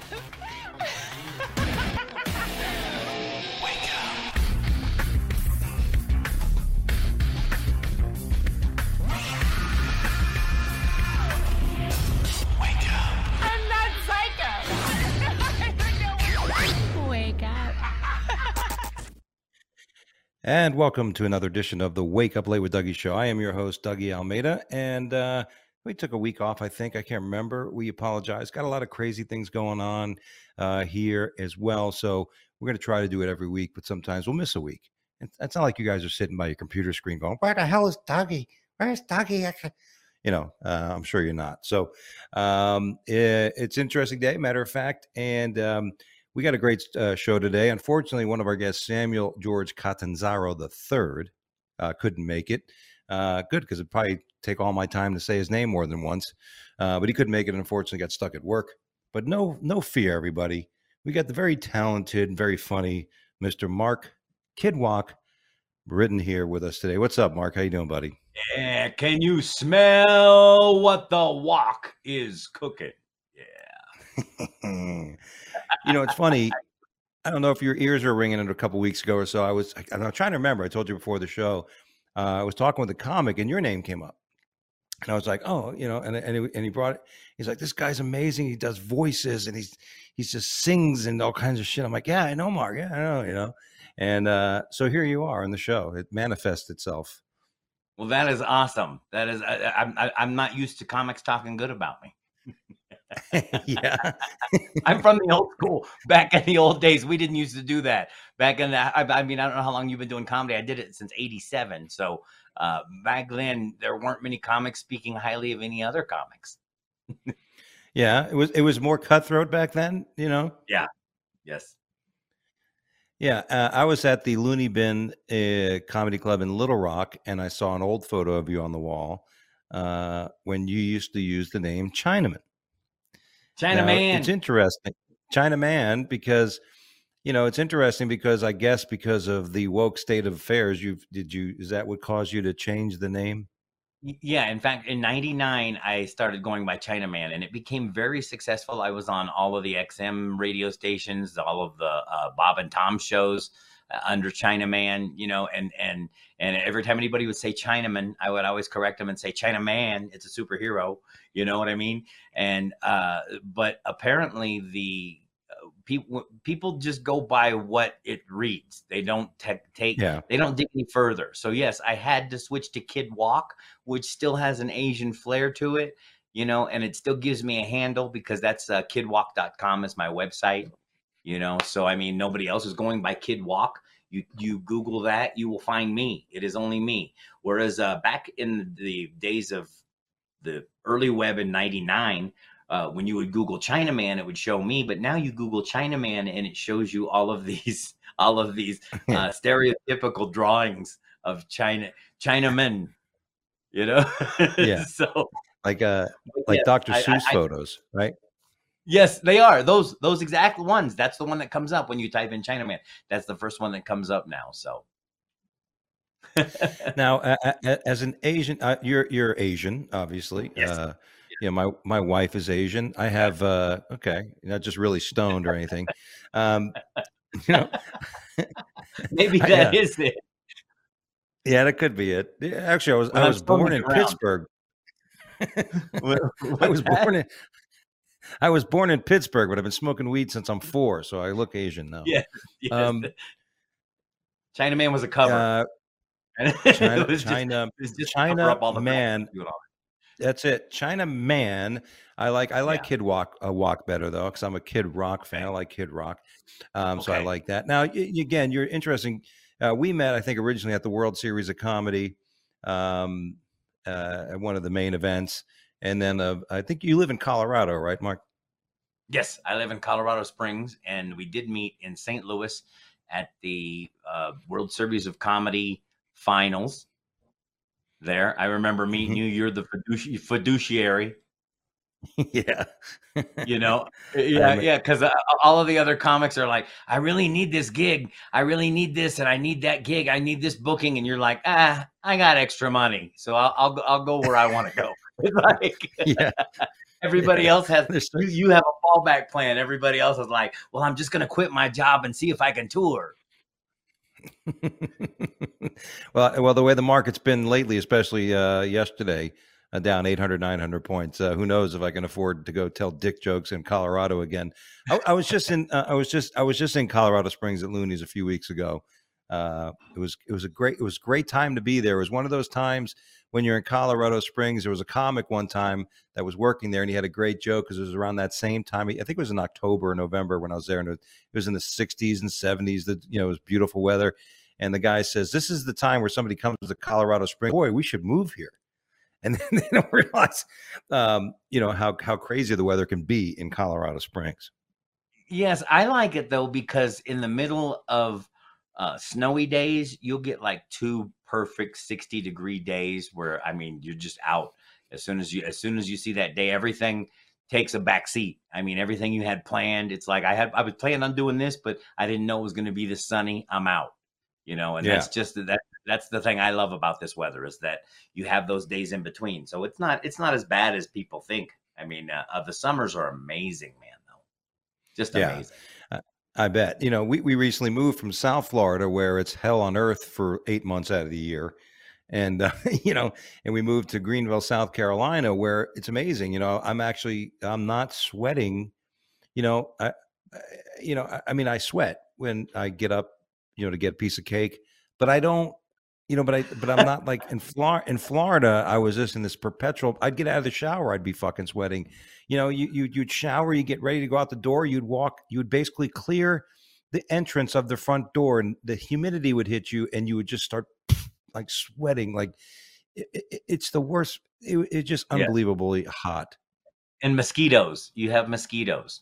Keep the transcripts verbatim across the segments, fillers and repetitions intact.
And welcome to another edition of the Wake Up Late with Dougie show. I am your host, Dougie Almeida, and uh, we took a week off, I think. I can't remember. We apologize. Got a lot of crazy things going on uh, here as well, so we're going to try to do it every week, but sometimes we'll miss a week. It's, it's not like you guys are sitting by your computer screen going, where the hell is Dougie? Where's Dougie? You know, uh, I'm sure you're not. So um, it, it's an interesting day, matter of fact, and um, we got a great uh, show today. Unfortunately, one of our guests, Samuel George Catanzaro the third, uh, couldn't make it. Uh, good, because it'd probably take all my time to say his name more than once. Uh, but he couldn't make it, and unfortunately got stuck at work. But no, no fear, everybody. We got the very talented, very funny Mister Mark Kidwalk written here with us today. What's up, Mark? How you doing, buddy? Yeah, can you smell what the wok is cooking? Yeah. You know, it's funny. I don't know if your ears were ringing in a couple weeks ago or so. I was, I, I'm trying to remember. I told you before the show. Uh, I was talking with a comic, and your name came up, and I was like, "Oh, you know," and and he, and he brought it. He's like, "This guy's amazing. He does voices, and he's he's just sings and all kinds of shit." I'm like, "Yeah, I know, Mark. Yeah, I know." You know, and uh, so here you are in the show. It manifests itself. Well, that is awesome. That is, I, I, I'm not used to comics talking good about me. Yeah. I'm from the old school. Back in the old days, we didn't used to do that. Back in the, I, I mean, I don't know how long you've been doing comedy. I did it since eighty-seven. So uh, back then, there weren't many comics speaking highly of any other comics. Yeah, it was it was more cutthroat back then, you know? Yeah. Yes. Yeah, uh, I was at the Looney Bin uh, Comedy Club in Little Rock, and I saw an old photo of you on the wall uh, when you used to use the name Chinaman. Chinaman. It's interesting, Chinaman, because you know it's interesting because I guess because of the woke state of affairs, you've did you is that what caused you to change the name? Yeah, in fact, in ninety-nine, I started going by Chinaman, and it became very successful. I was on all of the X M radio stations, all of the uh, Bob and Tom shows uh, under Chinaman, you know, and and and every time anybody would say Chinaman, I would always correct them and say Chinaman. It's a superhero, you know what I mean? And uh, but apparently the people people just go by what it reads. They don't te- take Yeah. they don't dig any further. So yes, I had to switch to Kidwalk, which still has an Asian flair to it, you know, and it still gives me a handle because that's uh, kidwalk dot com is my website, you know. So I mean, nobody else is going by Kidwalk. You you Google that, you will find me. It is only me. Whereas uh, back in the days of the early web in ninety-nine, uh, when you would Google Chinaman, it would show me. But now you Google Chinaman and it shows you all of these, all of these uh, stereotypical drawings of China, Chinamen, you know? Yeah. So like uh, like yes, Doctor I- Seuss I- I- photos, right? Yes, they are. Those those exact ones. That's the one that comes up when you type in Chinaman. That's the first one that comes up now. So Now, a- a- as an Asian, uh, you're you're Asian, obviously. Yes. Uh, yeah, my my wife is Asian. I have uh, okay, not just really stoned or anything. Um, you know, maybe I- that yeah. is it. Yeah, that could be it. Yeah, Actually, I was When I I'm was born stoned in around. Pittsburgh. What- I what's was that? born in I was born in Pittsburgh, but I've been smoking weed since I'm four, so I look Asian now. Yes, yes. Um, Chinaman was a cover. uh, China, It was just- China, it was just to cover China up all the man. doing all That's it, China Man. I like I like Yeah. Kid Rock uh, Walk better though, because I'm a Kid Rock fan. I like Kid Rock, um, so I Okay. like that. Now, y- y- again, you're interesting. Uh, we met, I think, originally at the World Series of Comedy, um, uh, at one of the main events, and then uh, I think you live in Colorado, right, Mark? Yes, I live in Colorado Springs, and we did meet in Saint Louis at the uh, World Series of Comedy Finals. There, I remember meeting Mhm. you. You're the fiduci- fiduciary. Yeah. You know, yeah, mean- yeah, because uh, all of the other comics are like, I really need this gig. I really need this, and I need that gig. I need this booking, and you're like, ah, I got extra money, so I'll I'll, go- I'll go where I want to go. It's like, Yeah. Everybody Yeah. else has There's you. You have a fallback plan. Everybody else is like, well, I'm just gonna quit my job and see if I can tour. well, well, the way the market's been lately, especially uh, yesterday, uh, down eight hundred, nine hundred points. Uh, who knows if I can afford to go tell dick jokes in Colorado again? I, I was just in, uh, I was just, I was just in Colorado Springs at Looney's a few weeks ago. Uh, it was, it was a great, it was a great time to be there. It was one of those times when you're in Colorado Springs. There was a comic one time that was working there, and he had a great joke because it was around that same time. I think it was in October or November when I was there, and it was in the sixties and seventies. That you know, it was beautiful weather. And the guy says, "This is the time where somebody comes to Colorado Springs. Boy, we should move here." And then they don't realize, um, you know, how how crazy the weather can be in Colorado Springs. Yes, I like it though because in the middle of uh, snowy days, you'll get like two perfect sixty degree days where I mean you're just out as soon as you as soon as you see that day, everything takes a back seat. I mean, everything you had planned, it's like I had I was planning on doing this, but I didn't know it was going to be this sunny. I'm out, you know, and Yeah, that's just that that's the thing I love about this weather is that you have those days in between. So it's not it's not as bad as people think. I mean, uh, uh, the summers are amazing, man. Though, just yeah. amazing. I, I bet. You know, we, we recently moved from South Florida, where it's hell on earth for eight months out of the year. And, uh, you know, and we moved to Greenville, South Carolina, where it's amazing. You know, I'm actually, I'm not sweating. You know, I, I you know, I, I mean, I sweat when I get up, you know, to get a piece of cake, but I don't, you know, but I, but I'm not like in Florida. In Florida, I was just in this perpetual. I'd get out of the shower, I'd be fucking sweating. You know, you you you'd shower, you get ready to go out the door, you'd walk, you would basically clear the entrance of the front door, and the humidity would hit you, and you would just start like sweating. Like it, it, it's the worst. It, it's just Yeah. unbelievably hot. And mosquitoes. You have mosquitoes.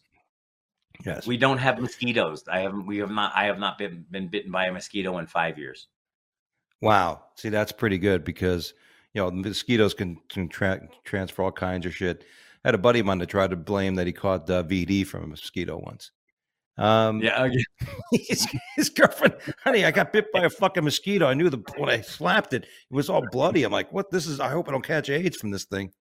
Yes. We don't have mosquitoes. I haven't. We have not. I have not been been bitten by a mosquito in five years. Wow. See, that's pretty good because, you know, mosquitoes can, can tra- transfer all kinds of shit. I had a buddy of mine that tried to blame that he caught uh, V D from a mosquito once. Um, Yeah. Okay. his, his girlfriend, honey, I got bit by a fucking mosquito. I knew the when I slapped it, it was all bloody. I'm like, what? This is. I hope I don't catch AIDS from this thing.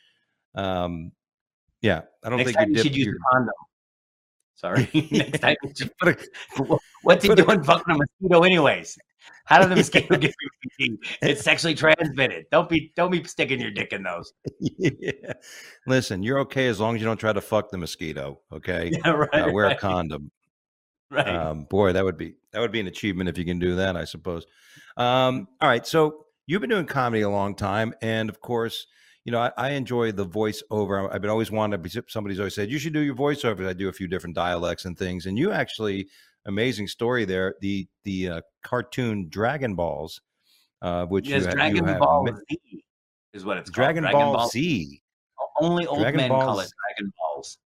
Um, yeah, I don't Next think time you you dip should use your. a condom. Sorry. Next time. You should, Put a- what's he put a- doing fucking a mosquito anyways? How did the mosquito get V D? It's sexually transmitted. Don't be don't be sticking your dick in those. Yeah. Listen, you're okay as long as you don't try to fuck the mosquito. Okay, Yeah, right. uh, wear right, a condom. right. Um, boy, that would be that would be an achievement if you can do that, I suppose. Um, all right, so you've been doing comedy a long time, and of course, you know I, I enjoy the voiceover. I've been always wanted to be. Somebody's always said you should do your voiceovers. I do a few different dialects and things, and you actually amazing story there. The the uh, cartoon Dragon Balls, uh, which you Yes, ha- you Dragon have Ball mi- Z is what it's called. Dragon Dragon Ball Ball. Z, Only old Dragon men call it Balls. Dragon Balls.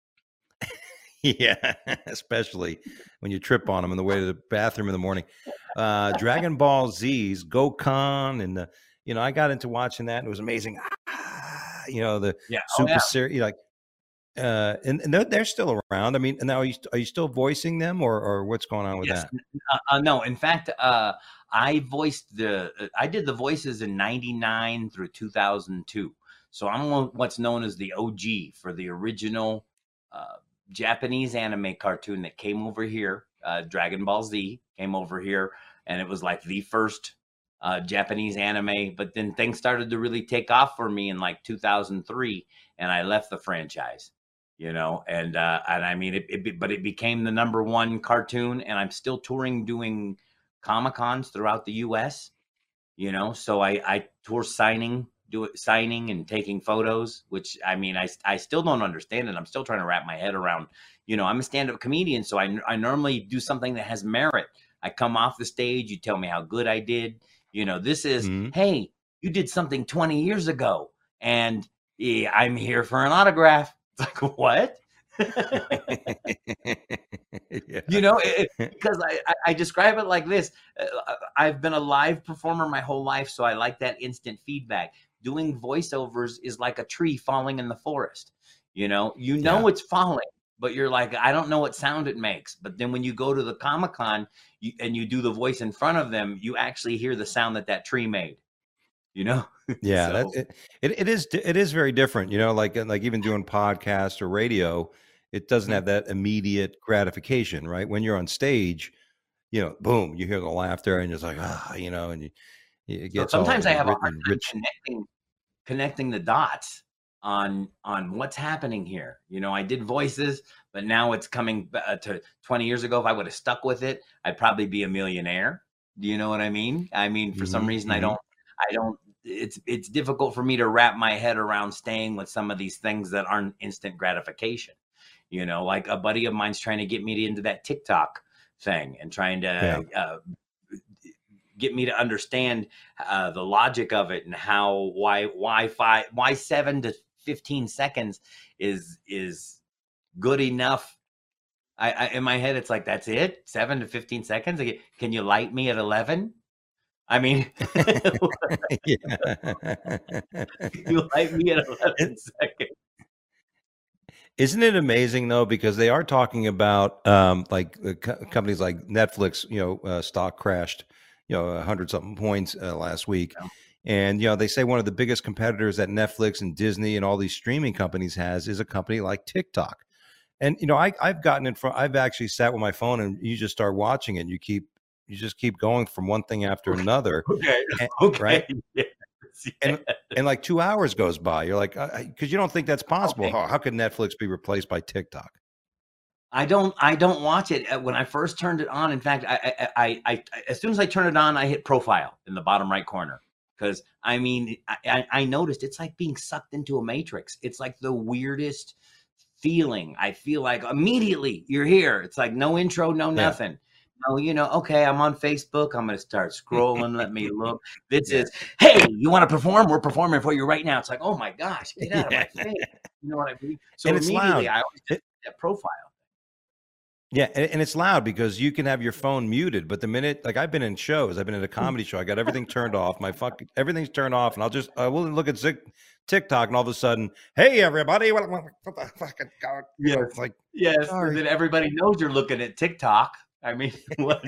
Yeah, especially when you trip on them on the way to the bathroom in the morning. Uh, Dragon Ball Z's, Gokhan, and the, you know, I got into watching that and it was amazing. Ah, you know, the Yeah. Oh super yeah. series, like, uh, and, and they're, they're still around. I mean, now are you, are you still voicing them, or, or what's going on with Yes. that? Uh, uh, no, in fact, uh, I voiced the, uh, I did the voices in ninety-nine through two thousand two. So I'm one- what's known as the O G for the original uh, Japanese anime cartoon that came over here. Uh, Dragon Ball Z came over here, and it was like the first uh, Japanese anime. But then things started to really take off for me in like two thousand three, and I left the franchise. You know, and uh, and I mean, it, it, but it became the number one cartoon, and I'm still touring, doing Comic Cons throughout the U S. You know, so I I tour signing, do it signing and taking photos, which I mean, I I still don't understand it. I'm still trying to wrap my head around. You know, I'm a stand-up comedian, so I I normally do something that has merit. I come off the stage, you tell me how good I did. You know, this is, Mhm. hey, you did something twenty years ago, and yeah, I'm here for an autograph. It's like, what? Yeah. You know, it, it- because I, I, I describe it like this. Uh, I've been a live performer my whole life, so I like that instant feedback. Doing voiceovers is like a tree falling in the forest. You know, you know Yeah. it's falling, but you're like, I don't know what sound it makes. But then when you go to the Comic Con you, and you do the voice in front of them, you actually hear the sound that that tree made. you know? Yeah, that So it, it it is it is very different, you know, like like even doing podcasts or radio, it doesn't mhm. have that immediate gratification, right? When you're on stage, you know, boom, you hear the laughter and it's like, ah, you know, and you, it So gets all sometimes I have a hard written time rich. connecting connecting the dots on on what's happening here. You know, I did voices, but now it's coming ba- uh, to twenty years ago. If I would have stuck with it, I'd probably be a millionaire. Do you know what I mean? I mean, for some Hmm, reason, I hmm. don't, I don't. It's it's difficult for me to wrap my head around staying with some of these things that aren't instant gratification. You know, like a buddy of mine's trying to get me into that TikTok thing and trying Yeah. to uh, get me to understand uh, the logic of it and how why why five why seven to fifteen seconds is is good enough. I, I in my head it's like that's it, seven to fifteen seconds. Like, can you light me at eleven? I mean, Yeah. you light me at eleven It, seconds. isn't it amazing though? Because they are talking about um, like uh, co- companies like Netflix, you know, uh, stock crashed, you know, a hundred something points uh, last week. No. And, you know, they say one of the biggest competitors that Netflix and Disney and all these streaming companies has is a company like TikTok. And, you know, I, I've gotten in front, I've actually sat with my phone and you just start watching it. And you keep, you just keep going from one thing after Okay, another. okay, And, right. okay. Yes, And, yes. and like two hours goes by. You're like, because you don't think that's possible. Okay. How, how could Netflix be replaced by TikTok? I don't I don't watch it. Uh, when I first turned it on. In fact, I I, I I as soon as I turn it on, I hit profile in the bottom right corner because I mean I, I I noticed it's like being sucked into a matrix. It's like the weirdest feeling. I feel like immediately you're here. It's like no intro, no Yeah. nothing. No, you know, okay, I'm on Facebook. I'm going to start scrolling. Let me look. This Yeah. is, hey, you want to perform? We're performing for you right now. It's like, oh my gosh, get out of Yeah. my face. You know what I mean? And So it's immediately loud. I always just It, that profile. yeah, and, and it's loud because you can have your phone muted, but the minute, like I've been in shows, I've been in a comedy show, I got everything turned off, my fuck, everything's turned off, and I'll just, I will look at Zik, TikTok, and all of a sudden, hey everybody, what, what, what the fucking, God, you know, it's Yes. like, Yes, and sorry. then everybody knows you're looking at TikTok. I mean, what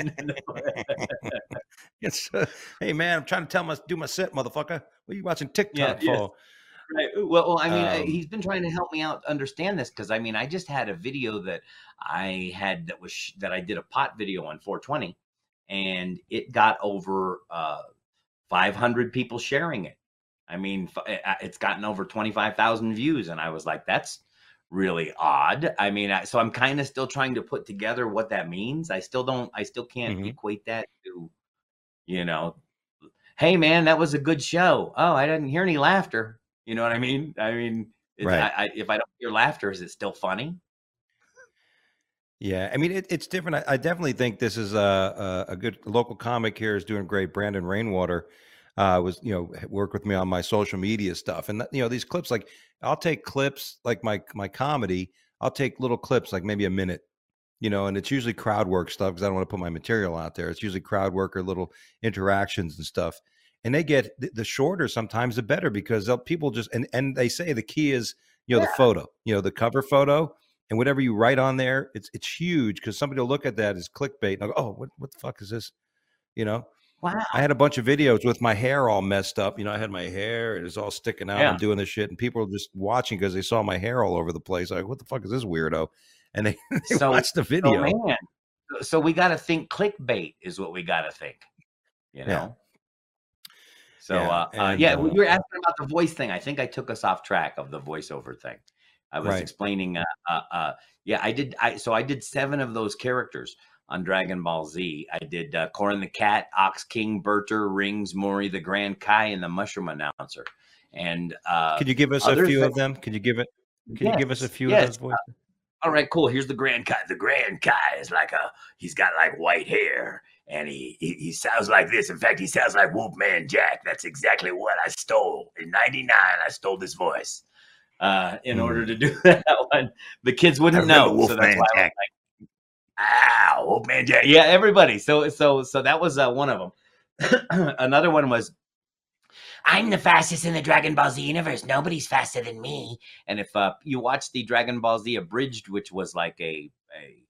It's, uh, hey man, I'm trying to tell my, do my set, motherfucker. What are you watching yeah, TikTok yes, for? right. Well well, I mean, uh, Um, he's been trying to help me out understand this because I mean, I just had a video that I had that was sh that I did a pot video on four twenty, and it got over, uh, five hundred people sharing it. I mean, f uh, it's gotten over twenty-five thousand views, and I was like, "That's really odd." I mean, I so I'm kinda still trying to put together what that means. I still don't I still can't mhm, equate that to, you know, "Hey, man, that was a good show. Oh, I didn't hear any laughter." You know what I mean? I mean, it's I right. I if I don't hear laughter, is it still funny? Yeah, I mean it, it's different. I, I definitely think this is a, a a good local comic here is doing great. Brandon Rainwater uh, was you know worked with me on my social media stuff, and that, you know these clips like I'll take clips like my my comedy. I'll take little clips like maybe a minute, you know, and it's usually crowd work stuff because I don't want to put my material out there. It's usually crowd work or little interactions and stuff, and they get the, the shorter sometimes the better because they'll, people just and and they say the key is you know the Yeah. photo, you know the cover photo and whatever you write on there, it's it's huge because somebody will look at that as clickbait and I'll go, oh, what what the fuck is this? You know, I Wow. had a bunch of videos with my hair all messed up. You know, I had my hair and it's all sticking out. And I'm Yeah. doing this shit, and people are just watching because they saw my hair all over the place. Like, what the fuck is this weirdo? And they they So watch the so, video. man, so we gotta think clickbait is what we gotta think, you Yeah, know? So, yeah, uh, uh, and yeah, well, uh, you were asking about the voice thing. I think I took us off track of the voiceover thing. I was right. explaining, uh, uh, uh, yeah, I did. I so I did seven of those characters on Dragon Ball Z. I did uh, Corin the Cat, Ox King, Berter, Rings, Mori the Grand Kai, and the Mushroom Announcer. And uh, Could you give us a other few things, of them? Could you give it? Can you give us a yes, few of yes. those voices? All right, cool. Here's the Grand Kai. The Grand Kai is like a, he's got like white hair and he, he, he sounds like this. In fact, he sounds like Wolfman Jack. That's exactly what I stole. In ninety-nine, I stole this voice uh, in order Hmm. to do that one. The kids I wouldn't remember know. So that's Wolfman why I was Jack. like, ah, Wolfman Jack. Yeah, everybody. So, so, so that was uh, one of them. Another one was, I'm the fastest in the Dragon Ball Z universe. Nobody's faster than me. And if uh, you watch the Dragon Ball Z abridged, which was like a, a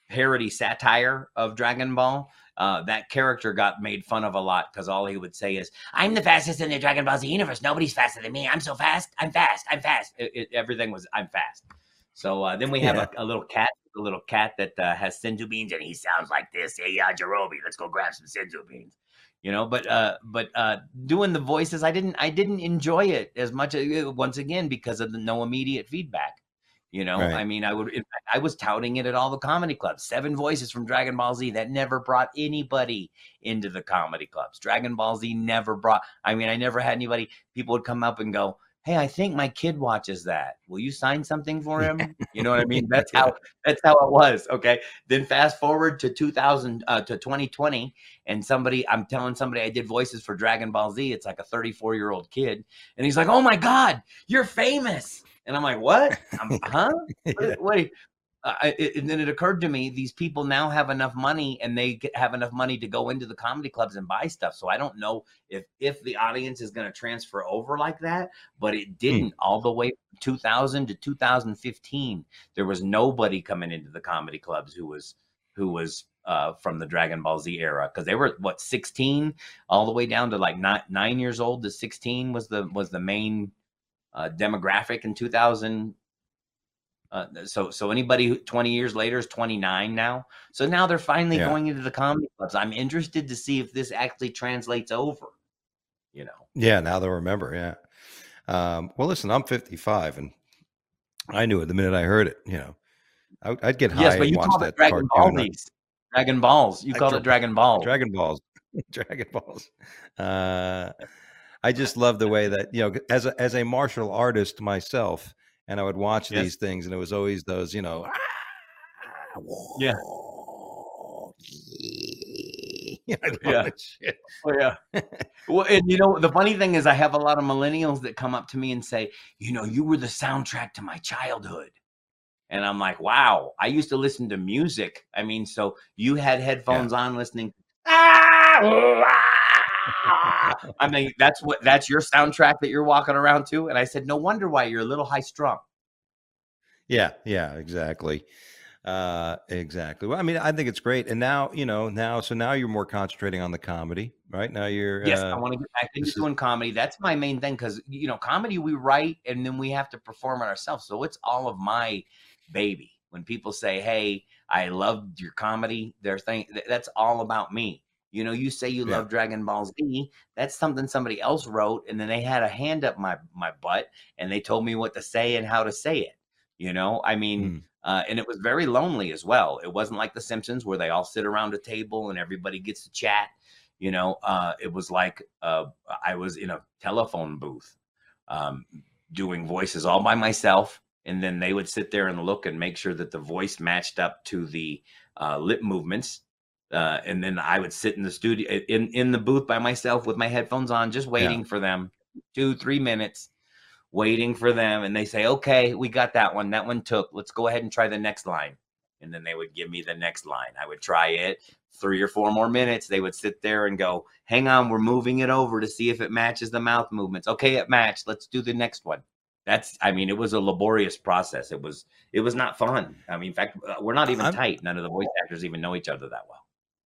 parody satire of Dragon Ball, uh, that character got made fun of a lot because all he would say is, "I'm the fastest in the Dragon Ball Z universe. Nobody's faster than me. I'm so fast. I'm fast. I'm fast." It, it, everything was, "I'm fast." So uh, then we have Yeah. a, a little cat, a little cat that uh, has senzu beans, and he sounds like this. "Hey, yeah, Yajirobe, let's go grab some senzu beans." You know, but uh, but uh, doing the voices, I didn't, I didn't enjoy it as much. uh, Once again, because of the no immediate feedback. You know, Right. I mean, I would, in fact, I was touting it at all the comedy clubs. Seven voices from Dragon Ball Z that never brought anybody into the comedy clubs. Dragon Ball Z never brought. I mean, I never had anybody. People would come up and go, "Hey, I think my kid watches that. Will you sign something for him?" You know what I mean? That's Yeah. how. That's how it was. Okay. Then fast forward to two thousand uh, to twenty twenty, and somebody, I'm telling somebody I did voices for Dragon Ball Z. It's like a thirty-four year old kid, and he's like, "Oh my God, you're famous." And I'm like, "What? I'm, huh? Yeah. What? what uh, I, it, and then it occurred to me, these people now have enough money, and they get, have enough money to go into the comedy clubs and buy stuff. So I don't know if if the audience is going to transfer over like that, but it didn't. Hmm. All the way from two thousand to two thousand fifteen, there was nobody coming into the comedy clubs who was who was uh, from the Dragon Ball Z era, because they were what, sixteen, all the way down to like nine, nine years old to sixteen was the was the main uh, demographic in two thousand. Uh, so so anybody who twenty years later is twenty-nine now. So now they're finally Yeah. going into the comedy clubs. I'm interested to see if this actually translates over, you know. Yeah. Now they'll remember. Yeah. Um, well, listen, I'm fifty-five, and I knew it the minute I heard it. You know, I, I'd get high Yes, but and you watch called it that Dragon Ball cartoon. these. Dragon Balls. You I, called it Dragon Balls. Dragon Balls. Dragon Balls. Uh, I just love the way that, you know, as a, as a martial artist myself, and I would watch Yes. these things, and it was always those, you know, Yeah. I love Yeah. that shit. Oh yeah. Well, and you know, the funny thing is, I have a lot of millennials that come up to me and say, "You know, you were the soundtrack to my childhood." And I'm like, "Wow, I used to listen to music." I mean, so you had headphones on listening. I mean, that's what that's your soundtrack that you're walking around to. And I said, "No wonder why you're a little high strung." Yeah, yeah, exactly. Uh, exactly. Well, I mean, I think it's great. And now, you know, now, so now you're more concentrating on the comedy, right? Now you're, Yes, I uh, want to get back into this is, doing comedy. That's my main thing, because you know, comedy we write and then we have to perform it ourselves. So it's all of my baby. When people say, "Hey, I loved your comedy," they're saying that's all about me. You know, you say you yeah, love Dragon Ball Z, that's something somebody else wrote, and then they had a hand up my my butt and they told me what to say and how to say it. You know, I mean, mm, uh, and it was very lonely as well. It wasn't like The Simpsons where they all sit around a table and everybody gets to chat. You know, uh, it was like uh, I was in a telephone booth um, doing voices all by myself. And then they would sit there and look and make sure that the voice matched up to the uh, lip movements. Uh, and then I would sit in the studio, in, in the booth by myself with my headphones on, just yeah, waiting for them, two, three minutes, waiting for them. And they say, "Okay, we got that one. That one took. Let's go ahead and try the next line." And then they would give me the next line. I would try it. Three or four more minutes. They would sit there and go, "Hang on, we're moving it over to see if it matches the mouth movements." "Okay, it matched. Let's do the next one." That's, I mean, it was a laborious process. It was, it was not fun. I mean, in fact, uh, we're not even I'm, tight. None of the voice actors even know each other that well.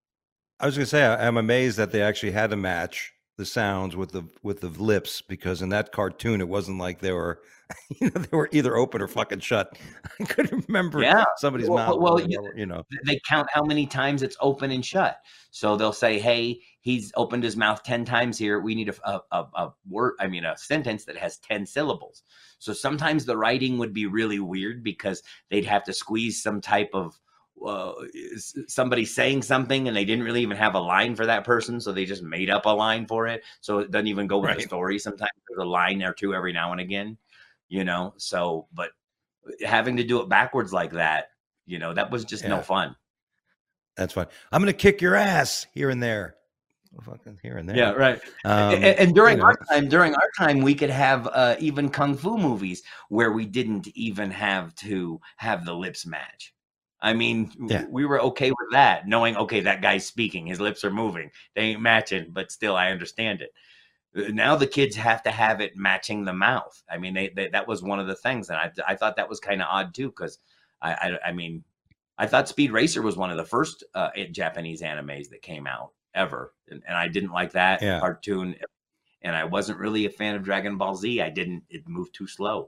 I was going to say, I, I'm amazed that they actually had to match the sounds with the, with the lips, because in that cartoon, it wasn't like they were, you know, they were either open or fucking shut. I couldn't remember Yeah. somebody's Well, mouth. well, or you, whatever, you know, they count how many times it's open and shut. So they'll say, "Hey, he's opened his mouth ten times here. We need a, a, a word, I mean, a sentence that has ten syllables." So sometimes the writing would be really weird because they'd have to squeeze some type of uh, somebody saying something and they didn't really even have a line for that person. So they just made up a line for it. So it doesn't even go with right. the story. Sometimes there's a line or two every now and again, you know? So, but having to do it backwards like that, you know, that was just Yeah, no fun. that's fine. I'm going to kick your ass here and there. Fucking here and there. Yeah, right. Um, and, and during you know, our time, during our time, we could have uh, even kung fu movies where we didn't even have to have the lips match. I mean, yeah, we were okay with that, knowing, okay, that guy's speaking, his lips are moving, they ain't matching, but still, I understand it. Now the kids have to have it matching the mouth. I mean, they, they that was one of the things, and I I thought that was kind of odd too, because I, I I mean, I thought Speed Racer was one of the first uh, Japanese animes that came out ever, and, and I didn't like that Yeah. cartoon. And I wasn't really a fan of Dragon Ball Z. I didn't. It moved too slow.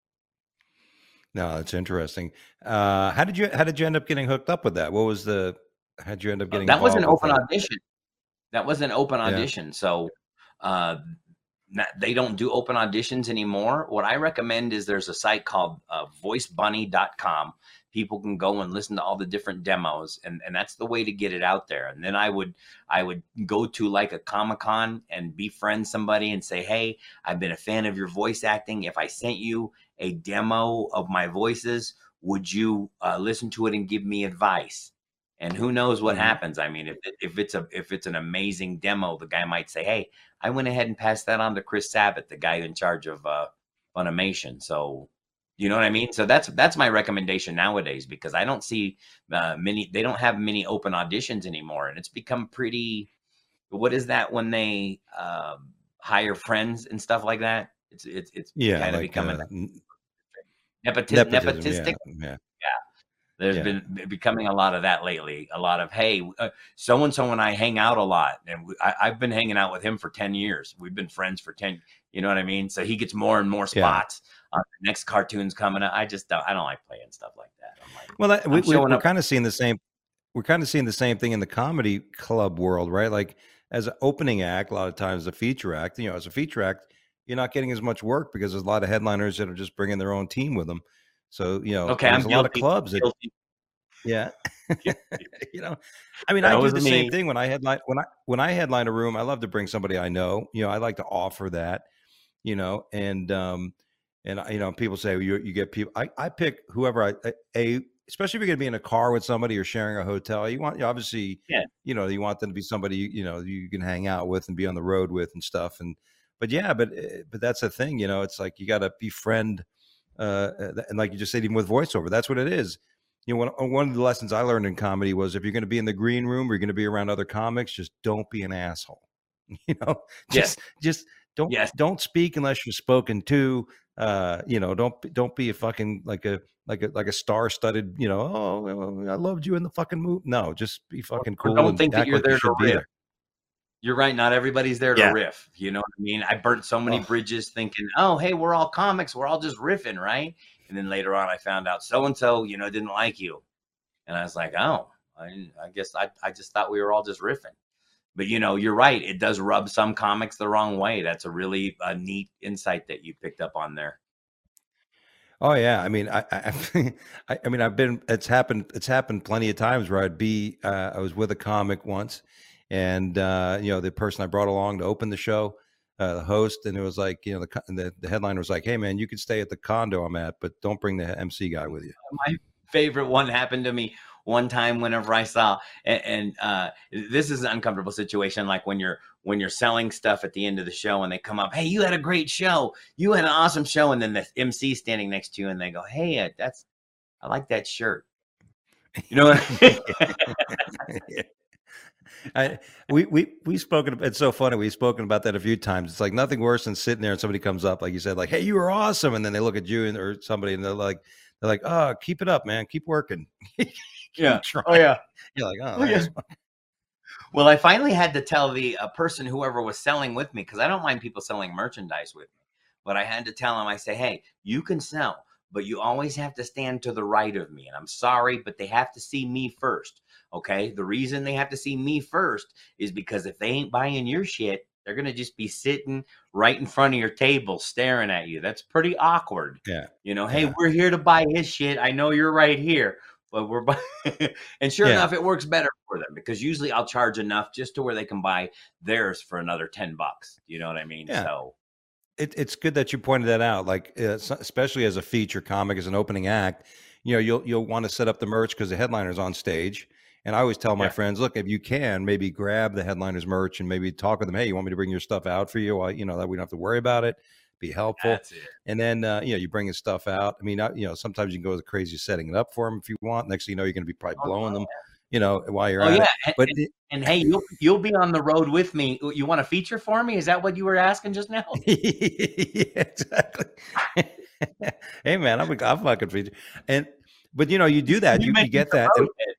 No, that's interesting. Uh, how did you how did you end up getting hooked up with that? What was the how'd you end up getting That was an involved with open that? audition. That was an open Yeah. audition. So uh, that- they don't do open auditions anymore. What I recommend is there's a site called uh, voice bunny dot com. People can go and listen to all the different demos, and, and that's the way to get it out there. And then I would I would go to like a Comic-Con and befriend somebody and say, hey, I've been a fan of your voice acting. If I sent you a demo of my voices, would you uh, listen to it and give me advice? And who knows what Mhm. happens? I mean, if it- if it's a if it's an amazing demo, the guy might say, "Hey, I went ahead and passed that on to Chris Sabat, the guy in charge of uh, Funimation." So, you know what I mean? So that's that's my recommendation nowadays, because I don't see uh, many. They don't have many open auditions anymore, and it's become pretty. What is that when they um, hire friends and stuff like that? It's it's it's Yeah, kind of like becoming uh, n- nepoti- nepotism. nepotistic. Yeah, yeah, There's yeah. been b- becoming a lot of that lately. A lot of, hey, uh, so and so and I hang out a lot, and we, I, I've been hanging out with him for ten years. We've been friends for ten. You know what I mean? So he gets more and more Yeah. spots. Uh, the next cartoon's coming up. I just don't. I don't like playing stuff like that. I'm like, Well, that, we, I'm we showing we're up. kind of seeing the same. We're kind of seeing the same thing in the comedy club world, right? Like as an opening act, a lot of times a feature act. You know, as a feature act, you're not getting as much work because there's a lot of headliners that are just bringing their own team with them. So you know, Okay, and I'm there's a lot of guilty. clubs that Guilty. yeah. You know, I mean, That I do was the same me. thing when I headline when I when I headline a room. I love to bring somebody I know. You know, I like to offer that. You know, and um, and I- you know, people say well, you you get people. I I pick whoever I a a- especially if you're going to be in a car with somebody or sharing a hotel. You want you obviously Yeah. you know you want them to be somebody you, you know you can hang out with and be on the road with and stuff. And but yeah, but eh, but that's the thing. You know, it's like you got to befriend. Uh, and like you just said, even with voiceover, that's what it is. You know, one, one of the lessons I learned in comedy was if you're going to be in the green room or you're going to be around other comics, just don't be an asshole. You know, Yes. just just don't Yes. don't speak unless you're spoken to. Uh, you know, don't don't be a fucking like a like a like a star-studded. You know, oh, well, I loved you in the fucking movie. No, just be fucking Or cool don't and think that act you're like you there to should be riff. there. You're right. Not everybody's there to Yeah. riff. You know what I mean? I burnt so many Oh. bridges thinking, oh, hey, we're all comics. We're all just riffing, right? And then later on, I found out so and so, you know, didn't like you. And I was like, oh, I, I guess I, I just thought we were all just riffing. But, you know, you're right. It does rub some comics the wrong way. That's a really uh, neat insight that you picked up on there. Oh yeah, I mean, I, I, I, I mean, I've been. It's happened. It's happened plenty of times where I'd be. Uh, I was with a comic once, and uh, you know, the person I brought along to open the show, uh, the host, and it was like, you know, the co- the, the headliner was like, "Hey man, you can stay at the condo I'm at, but don't bring the M C guy with you." My favorite one happened to me one time whenever I saw, and, and uh, this is an uncomfortable situation, like when you're when you're selling stuff at the end of the show and they come up, hey, you had a great show, you had an awesome show, and then the M C standing next to you and they go, hey, uh, that's I like that shirt. You know what? Yeah. I, we we we've spoken. It's so funny. We've spoken about that a few times. It's like nothing worse than sitting there and somebody comes up, like you said, like, "Hey, you were awesome," and then they look at you and or somebody, and they're like, "They're like, oh, keep it up, man. Keep working. Keep Yeah. trying." Oh yeah. You're like, "Oh, Oh yeah. thanks." Well, I finally had to tell the uh, person, whoever was selling with me, because I don't mind people selling merchandise with me, but I had to tell him, I say, hey, you can sell, but you always have to stand to the right of me. And I'm sorry, but they have to see me first. Okay. The reason they have to see me first is because if they ain't buying your shit, they're going to just be sitting right in front of your table staring at you. That's pretty awkward. Yeah. You know, hey, Yeah. we're here to buy his shit. I know you're right here, but we're buying. And sure Yeah. enough, it works better for them because usually I'll charge enough just to where they can buy theirs for another ten bucks. You know what I mean? Yeah. So It, it's good that you pointed that out. Like, uh, s- especially as a feature comic, as an opening act, you know, you'll you'll want to set up the merch because the headliner's on stage. And I always tell my Yeah. friends, look, if you can, maybe grab the headliner's merch and maybe talk with them. Hey, you want me to bring your stuff out for you? Well, you know, that we don't have to worry about it. Be helpful. that's it. And then, uh, you know, you bring his stuff out. I mean, I, you know, sometimes you can go as crazy as setting it up for them if you want. Next thing you know, you're going to be probably Oh, blowing them, you know, while you're oh at yeah. it. And, But and, it- and hey, you'll you'll be on the road with me. You want a feature for me? Is that what you were asking just now? yeah, exactly. Hey man, I'm a, I'm fucking feature. And but you know, you do that, You you you mentioned get some that, and roadhead.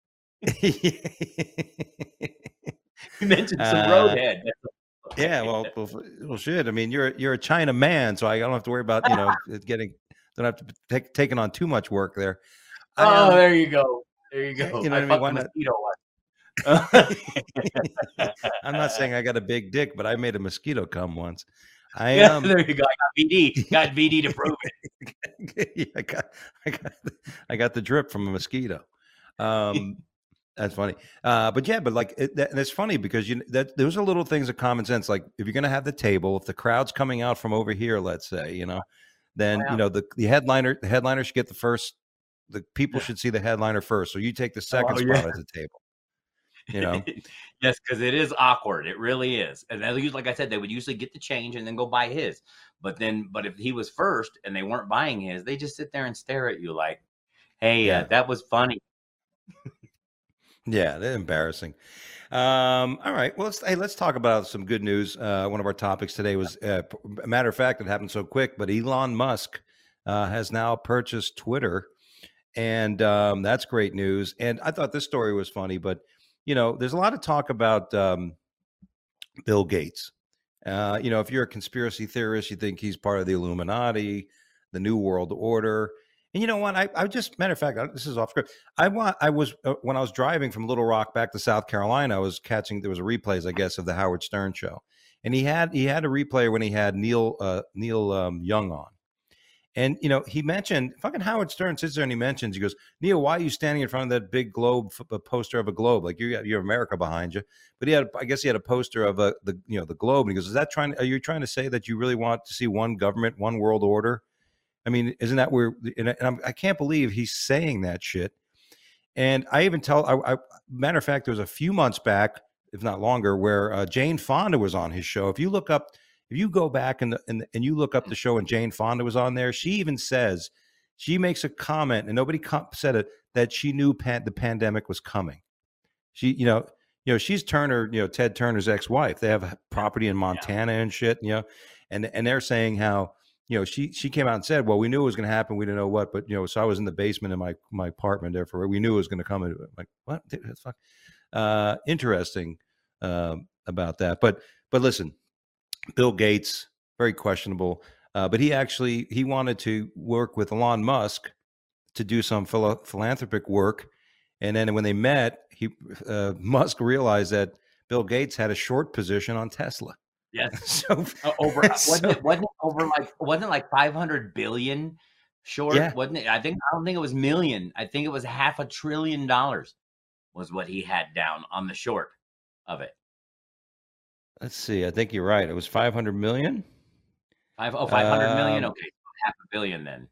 You mentioned some uh, roadhead. yeah, well, well, well, shit. I mean, you're you're a China man, so I don't have to worry about you know getting don't have to take taking on too much work there. I Oh, um, there you go. There you yeah, go. you know I what I mean? fucked Why a not? mosquito once. I'm not saying I got a big dick, but I made a mosquito come once. I Yeah, um, there you go. I got V D. Got V D to prove yeah, I got I got I got the drip from a mosquito. it. Um, That's funny. Uh, but yeah, but like it, that, that's funny because you that those are little things of common sense. Like if you're going to have the table, if the crowd's coming out from over here, let's say, you know, then you Wow. know the the headliner the headliner should get the first. The people should see the headliner first, so you take the second Oh yeah. spot at the table. You know, Yes, because it is awkward. It really is. And at least, like I said, they would usually get the change and then go buy his. But then, but if he was first and they weren't buying his, they just sit there and stare at you like, "Hey, uh, yeah, that was funny." yeah, they're embarrassing. Um, all right, well, let's hey, let's talk about some good news. Uh, one of our topics today was, uh, a matter of fact, it happened so quick, but Elon Musk uh, has now purchased Twitter. And um, that's great news. And I thought this story was funny, but you know, there's a lot of talk about um, Bill Gates. Uh, you know, if you're a conspiracy theorist, you think he's part of the Illuminati, the New World Order. And you know what? I, I just, matter of fact, I- this is off script. I want, I was uh, when I was driving from Little Rock back to South Carolina, I was catching there was a replays, I guess, of the Howard Stern show, and he had he had a replay when he had Neil uh, Neil um, Young on. And you know, he mentioned fucking Howard Stern sits there and he mentions, he goes, Neil, why are you standing in front of that big globe, a poster of a globe? Like you got your America behind you. But he had, I guess he had a poster of a the you know the globe, and he goes, is that trying? Are you trying to say that you really want to see one government, one world order? I mean, isn't that where? And, I- and I'm, I can't believe he's saying that shit. And I even tell, I, I matter of fact, there was a few months back, if not longer, where uh, Jane Fonda was on his show. If you look up, if you go back and, and and you look up the show and Jane Fonda was on there, she even says, she makes a comment, and nobody com- said it, that she knew pan- the pandemic was coming. She, you know, you know, she's Turner, you know, Ted Turner's ex-wife. They have property in Yeah. Montana and shit, you know, and and they're saying how, you know, she she came out and said, well, we knew it was going to happen, we didn't know what, but you know, so I was in the basement in my my apartment, therefore we knew it was going to come. I'm like, what? That's fuck. Uh, interesting um, about that, but but listen, Bill Gates, very questionable, uh, but he actually he wanted to work with Elon Musk to do some philo- philanthropic work. And then when they met, he uh, Musk realized that Bill Gates had a short position on Tesla. Yes. So, Uh, over uh, so wasn't it wasn't it over like wasn't it like five hundred billion short? yeah. Wasn't it? I think I don't think it was million. I think it was half a trillion dollars was what he had down on the short of it. Let's see. I think you're right. It was five hundred million. Five oh five hundred million. Um, Okay, half a billion then.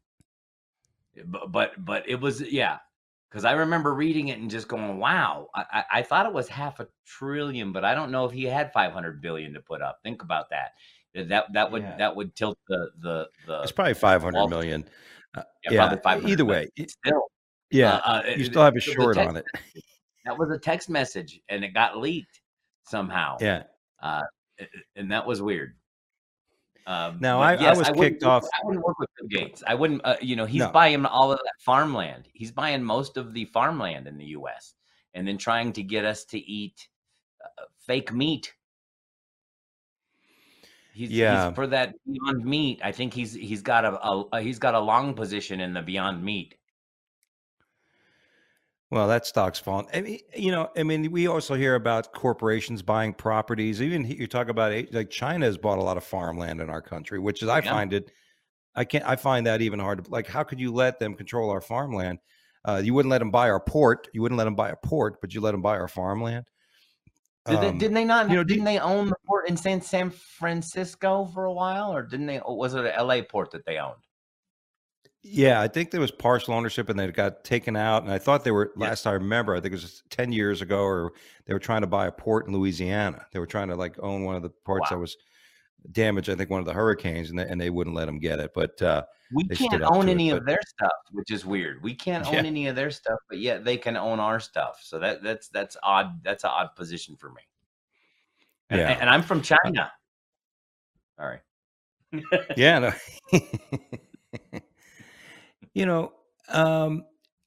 But but but it was yeah, because I remember reading it and just going, wow. I, I I thought it was half a trillion, but I don't know if he had five hundred billion to put up. Think about that. That that would yeah, that would tilt the the it's the probably five hundred Wall million. Uh, Yeah, yeah. probably five hundred Either million. way, y- Still, uh, yeah, uh, you it, still have a it, the short text on it. that was a text message, and it got leaked somehow, Yeah. uh, and that was weird. Um, Now I but I yes, was I wouldn't. kicked off. I wouldn't work with Bill Gates. I wouldn't. Uh, you know, he's No. buying all of that farmland. He's buying most of the farmland in the U S and then trying to get us to eat uh, fake meat. He's he's Yeah. for that Beyond Meat. I think he's he's got a, a he's got a long position in the Beyond Meat. Well, that stock's fallen. I mean, you know, I mean, we also hear about corporations buying properties. Even he- you talk about it, like China has bought a lot of farmland in our country, which is I Yeah. find it. I can't. I find that even hard. To, like, how could you let them control our farmland? Uh, you wouldn't let them buy our port. You wouldn't let them buy a port, but you let them buy our farmland. Did they? Um, Didn't they not? you know, do Didn't you- they own the port in San San Francisco for a while, or didn't they? Or was it an L A port that they owned? yeah, I think there was partial ownership, and they got taken out. And I thought they were Yes. last I remember. I think it was ten years ago, or they were trying to buy a port in Louisiana. They were trying to like own one of the ports that Wow. was damaged. I think one of the hurricanes, and they, and they wouldn't let them get it. But uh, We they can't stood up own to it. any But of their stuff, which is weird. We can't yeah, own any of their stuff, but yet they can own our stuff. So that that's that's odd. That's an odd position for me. And, yeah, and I'm from uh, China. All right. yeah. No. You know, um,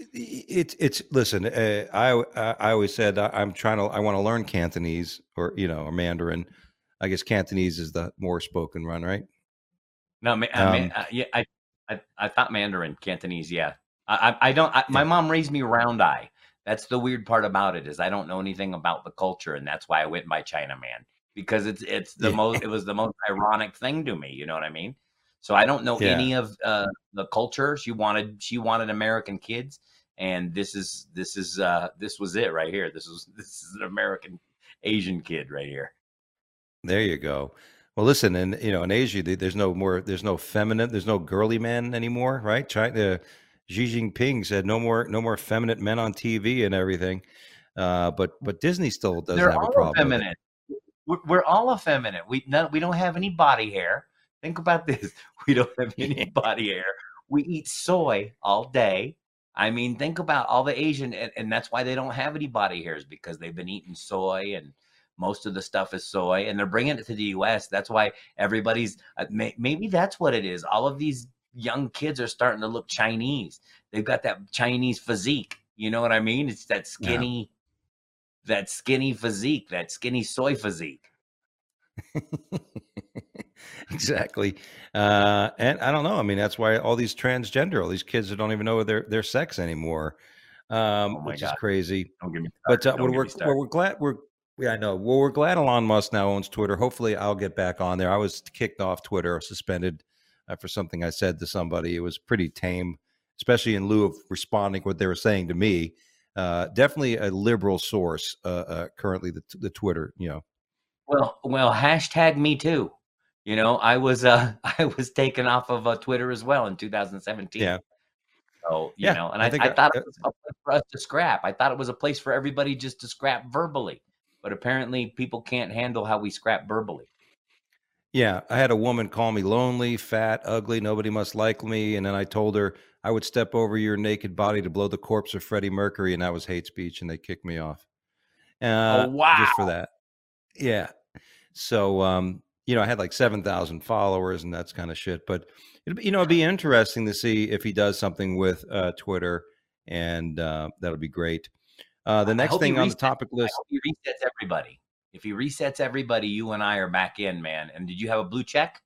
It's it's listen. Uh, I I I always said I, I'm trying to. I want to learn Cantonese or you know or Mandarin. I guess Cantonese is the more spoken one, right? No, ma- uh, ma- Um, uh, yeah, I, I I thought Mandarin, Cantonese. Yeah, I I, I don't. I, my yeah, mom raised me round eye. That's the weird part about it is I don't know anything about the culture, and that's why I went by Chinaman because it's it's the yeah, most. It was the most ironic thing to me. You know what I mean? So I don't know yeah. any of uh, the culture. She wanted she wanted American kids, and this is this is uh, this was it right here. This was this is an American Asian kid right here. There you go. Well, listen, and you know, in Asia, th- there's no more. There's no feminine. There's no girly men anymore, right? China, Xi Jinping said no more, no more feminine men on T V and everything. Uh, but but Disney still doesn't They're have a all problem with it. effeminate. We're, we're all effeminate. We none, we don't have any body hair. Think about this. We don't have any body hair. We eat soy all day. I mean, think about all the Asian, and, and that's why they don't have any body hairs because they've been eating soy, and most of the stuff is soy, and they're bringing it to the U S. That's why everybody's uh, may, maybe that's what it is. All of these young kids are starting to look Chinese. They've got that Chinese physique. You know what I mean? It's that Yeah. skinny, that skinny physique, that skinny soy physique. Exactly. Uh, and I don't know. I mean, that's why all these transgender, all these kids that don't even know their their sex anymore, um, Oh my which is God. crazy. Don't get me But started. uh, Don't we're get we're me well, started. we're glad we're yeah, I know. Well, we're glad Elon Musk now owns Twitter. Hopefully, I'll get back on there. I was kicked off Twitter or suspended uh, for something I said to somebody. It was pretty tame, especially in lieu of responding what they were saying to me. Uh, definitely a liberal source. Uh, uh, currently, the the Twitter. You know. Well, well, hashtag me too. You know, I was uh I was taken off of uh, Twitter as well in two thousand seventeen. Yeah. So, you Yeah. know, and I I, think. I Uh, thought uh, it was a place for us to scrap. I thought it was a place for everybody just to scrap verbally. But apparently people can't handle how we scrap verbally. Yeah, I had a woman call me lonely, fat, ugly, nobody must like me, and then I told her I would step over your naked body to blow the corpse of Freddie Mercury, and that was hate speech, and they kicked me off. Oh Uh, wow. just for that. Yeah. So, um, you know, I had like seven thousand followers and that's kind of shit. But, it'd be, you know, it'd be interesting to see if he does something with uh, Twitter, and uh, that'll be great. Uh, the I next hope he thing on the resets. topic I list, hope he resets everybody. If he resets everybody, you and I are back in, man. And did you have a blue check?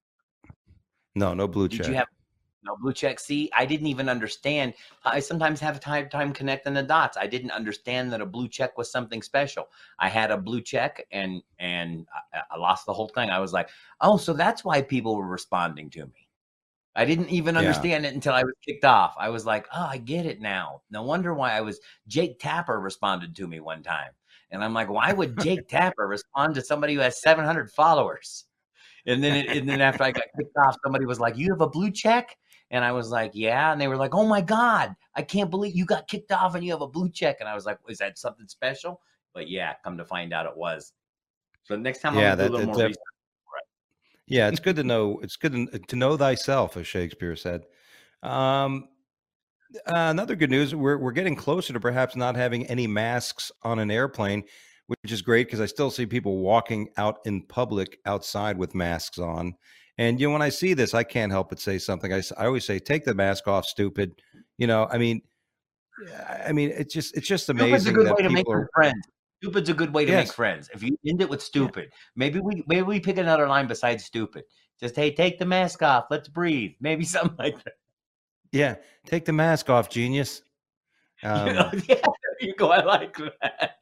no, no blue Did you check. have no blue check? See, I didn't even understand. I sometimes have a time time connecting the dots. I didn't understand that a blue check was something special. I had a blue check and and I, I lost the whole thing. I was like, oh, so that's why people were responding to me. I didn't even Yeah. understand it until I was kicked off. I was like, oh, I get it now. No wonder why I was Jake Tapper responded to me one time. And I'm like, why would Jake Tapper respond to somebody who has seven hundred followers? And then, it, and then after I got kicked off, somebody was like, "You have a blue check?" And I was like, "Yeah." And they were like, "Oh my God, I can't believe you got kicked off and you have a blue check." And I was like, "Is that something special?" But yeah, come to find out, it was. So next time I'm Yeah, gonna do a that, little that, more that research. yeah, it's good to know. It's good to, to know thyself, as Shakespeare said. Um, Uh, another good news, we're we're getting closer to perhaps not having any masks on an airplane, which is great because I still see people walking out in public outside with masks on. And you know, when I see this, I can't help but say something. I, s- I always say, "Take the mask off, stupid." You know, I mean, yeah, I mean, it's just it's just Stupid's a amazing good way that to make people some are. friends. Stupid's a good way to make Yes, friends. If you end it with yeah, stupid, maybe we maybe we pick another line besides stupid. Just hey, take the mask off. Let's breathe. Maybe something like that. yeah. Take the mask off, genius. You know, Um, yeah, there you go. I like that.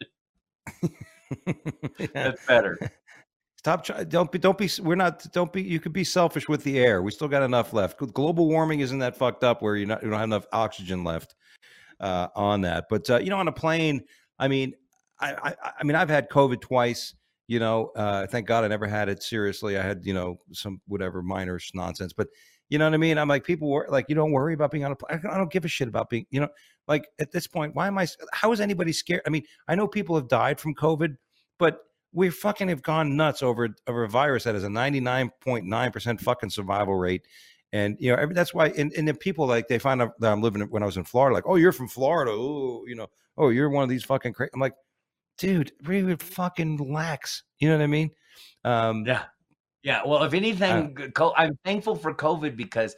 yeah. That's better. Stop trying. Don't be. Don't be. We're not. Don't be. You could be selfish with the air. We still got enough left. Global warming isn't that fucked up where you not you don't have enough oxygen left uh, on that. But uh, you know, on a plane, I mean, I, I I mean, I've had COVID twice. You know, uh, thank God I never had it seriously. I had you know some whatever minor nonsense, but you know what I mean. I'm like people were like, you don't worry about being on a plane. I don't give a shit about being. You know, like at this point, why am I? How is anybody scared? I mean, I know people have died from COVID, but we fucking have gone nuts over over a virus that has a ninety-nine point nine percent fucking survival rate. And you know, every, that's why. And, and then people like they find out that I'm living when I was in Florida, like, oh, you're from Florida, oh, you know, oh, you're one of these fucking crazy. I'm like, dude, really fucking lax. You know what I mean? Um, Yeah. Yeah, well, if I, anything, g co I'm thankful for COVID because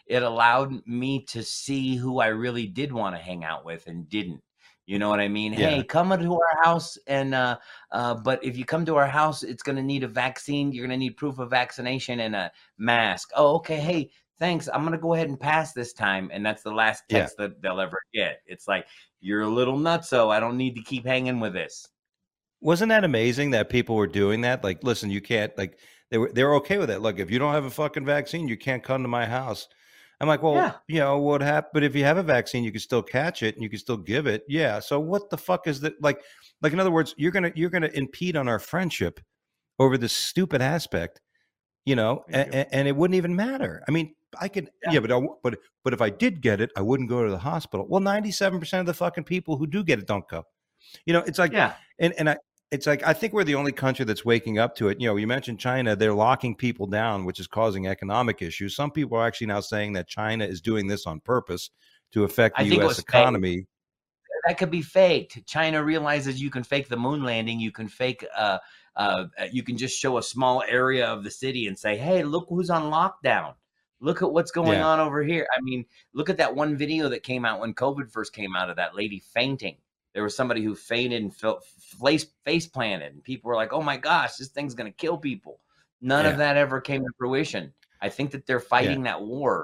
it allowed me to see who I really did want to hang out with and didn't. You know what I mean? Yeah. Hey, come into our house, and uh, uh, but if you come to our house, it's going to need a vaccine. You're going to need proof of vaccination and a mask. Oh, okay. Hey, thanks. I'm going to go ahead and pass this time. And that's the last Yeah. text that they'll ever get. It's like, you're a little nutso. I don't need to keep hanging with this. Wasn't that amazing that people were doing that? Like, listen, you can't, like, they were they were okay with it. Look, if you don't have a fucking vaccine, you can't come to my house. I'm like, well, Yeah. you know what happened? But if you have a vaccine, you can still catch it and you can still give it. Yeah. So what the fuck is that? Like, like in other words, you're gonna you're gonna impede on our friendship over this stupid aspect, you know, There you and, go. and it wouldn't even matter. I mean, I could, Yeah. yeah, but I, but but if I did get it, I wouldn't go to the hospital. Well, ninety-seven percent of the fucking people who do get it don't go. You know, it's like, Yeah. and and I, it's like I think we're the only country that's waking up to it. You know, you mentioned China; they're locking people down, which is causing economic issues. Some people are actually now saying that China is doing this on purpose to affect I the think it U S was fake. economy. That could be faked. China realizes you can fake the moon landing. You can fake, uh, uh, you can just show a small area of the city and say, hey, look who's on lockdown. Look at what's going Yeah, on over here. I mean, look at that one video that came out when COVID first came out of that lady fainting. There was somebody who fainted and felt face, face planted. And people were like, oh my gosh, this thing's going to kill people. None of yeah, that ever came to fruition. I think that they're yeah, fighting that war.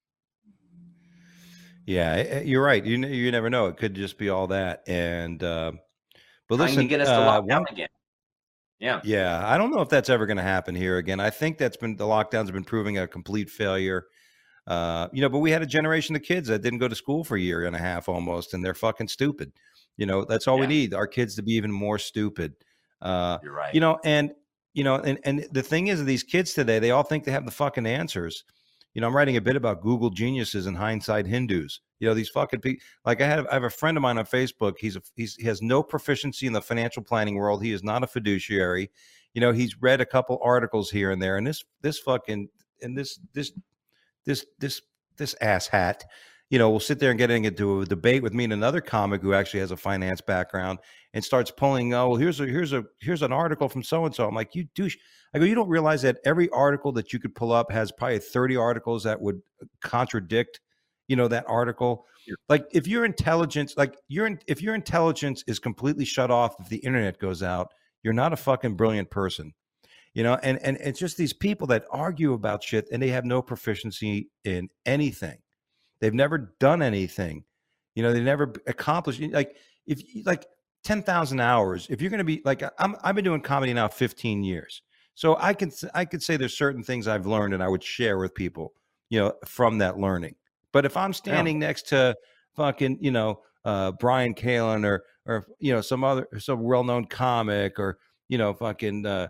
yeah. eh, eh, You're right. You n- you never know. It could just be all that. And uh, but Trying to listen, get us to uh, lock down one, again. Yeah. yeah, I don't know if that's ever going to happen here again. I think that's been the lockdowns have been proving a complete failure. Uh, you know, but we had a generation of kids that didn't go to school for a year and a half almost, and they're fucking stupid. You know, that's all we Yeah. need, our kids to be even more stupid. Uh, You're right. you know, and you know, and and the thing is, these kids today, they all think they have the fucking answers. You know, I'm writing a bit about Google geniuses and hindsight Hindus. You know, these fucking people. Like I had, I have a friend of mine on Facebook. He's a, he's he has no proficiency in the financial planning world. He is not a fiduciary. You know, he's read a couple articles here and there, and this this fucking and this this this this this ass hat, you know, will sit there and getting into a debate with me and another comic who actually has a finance background and starts pulling, oh, well, here's a here's a here's an article from so and so. I'm like, you douche. I go, you don't realize that every article that you could pull up has probably thirty articles that would contradict, you know, that article. Yeah. Like if your intelligence, like your if your intelligence is completely shut off if the internet goes out, you're not a fucking brilliant person. You know, and and it's just these people that argue about shit and they have no proficiency in anything. They've never done anything. You know, they never b- accomplished like if you- like ten thousand hours. If you're going to be like I'm I've been doing comedy now fifteen years. So I can s- I could say there's certain things I've learned and I would share with people, you know, from that learning. But if I'm Yeah. standing next to fucking, you know, uh Brian Kalin or or you know, some other some well-known comic or, you know, fucking uh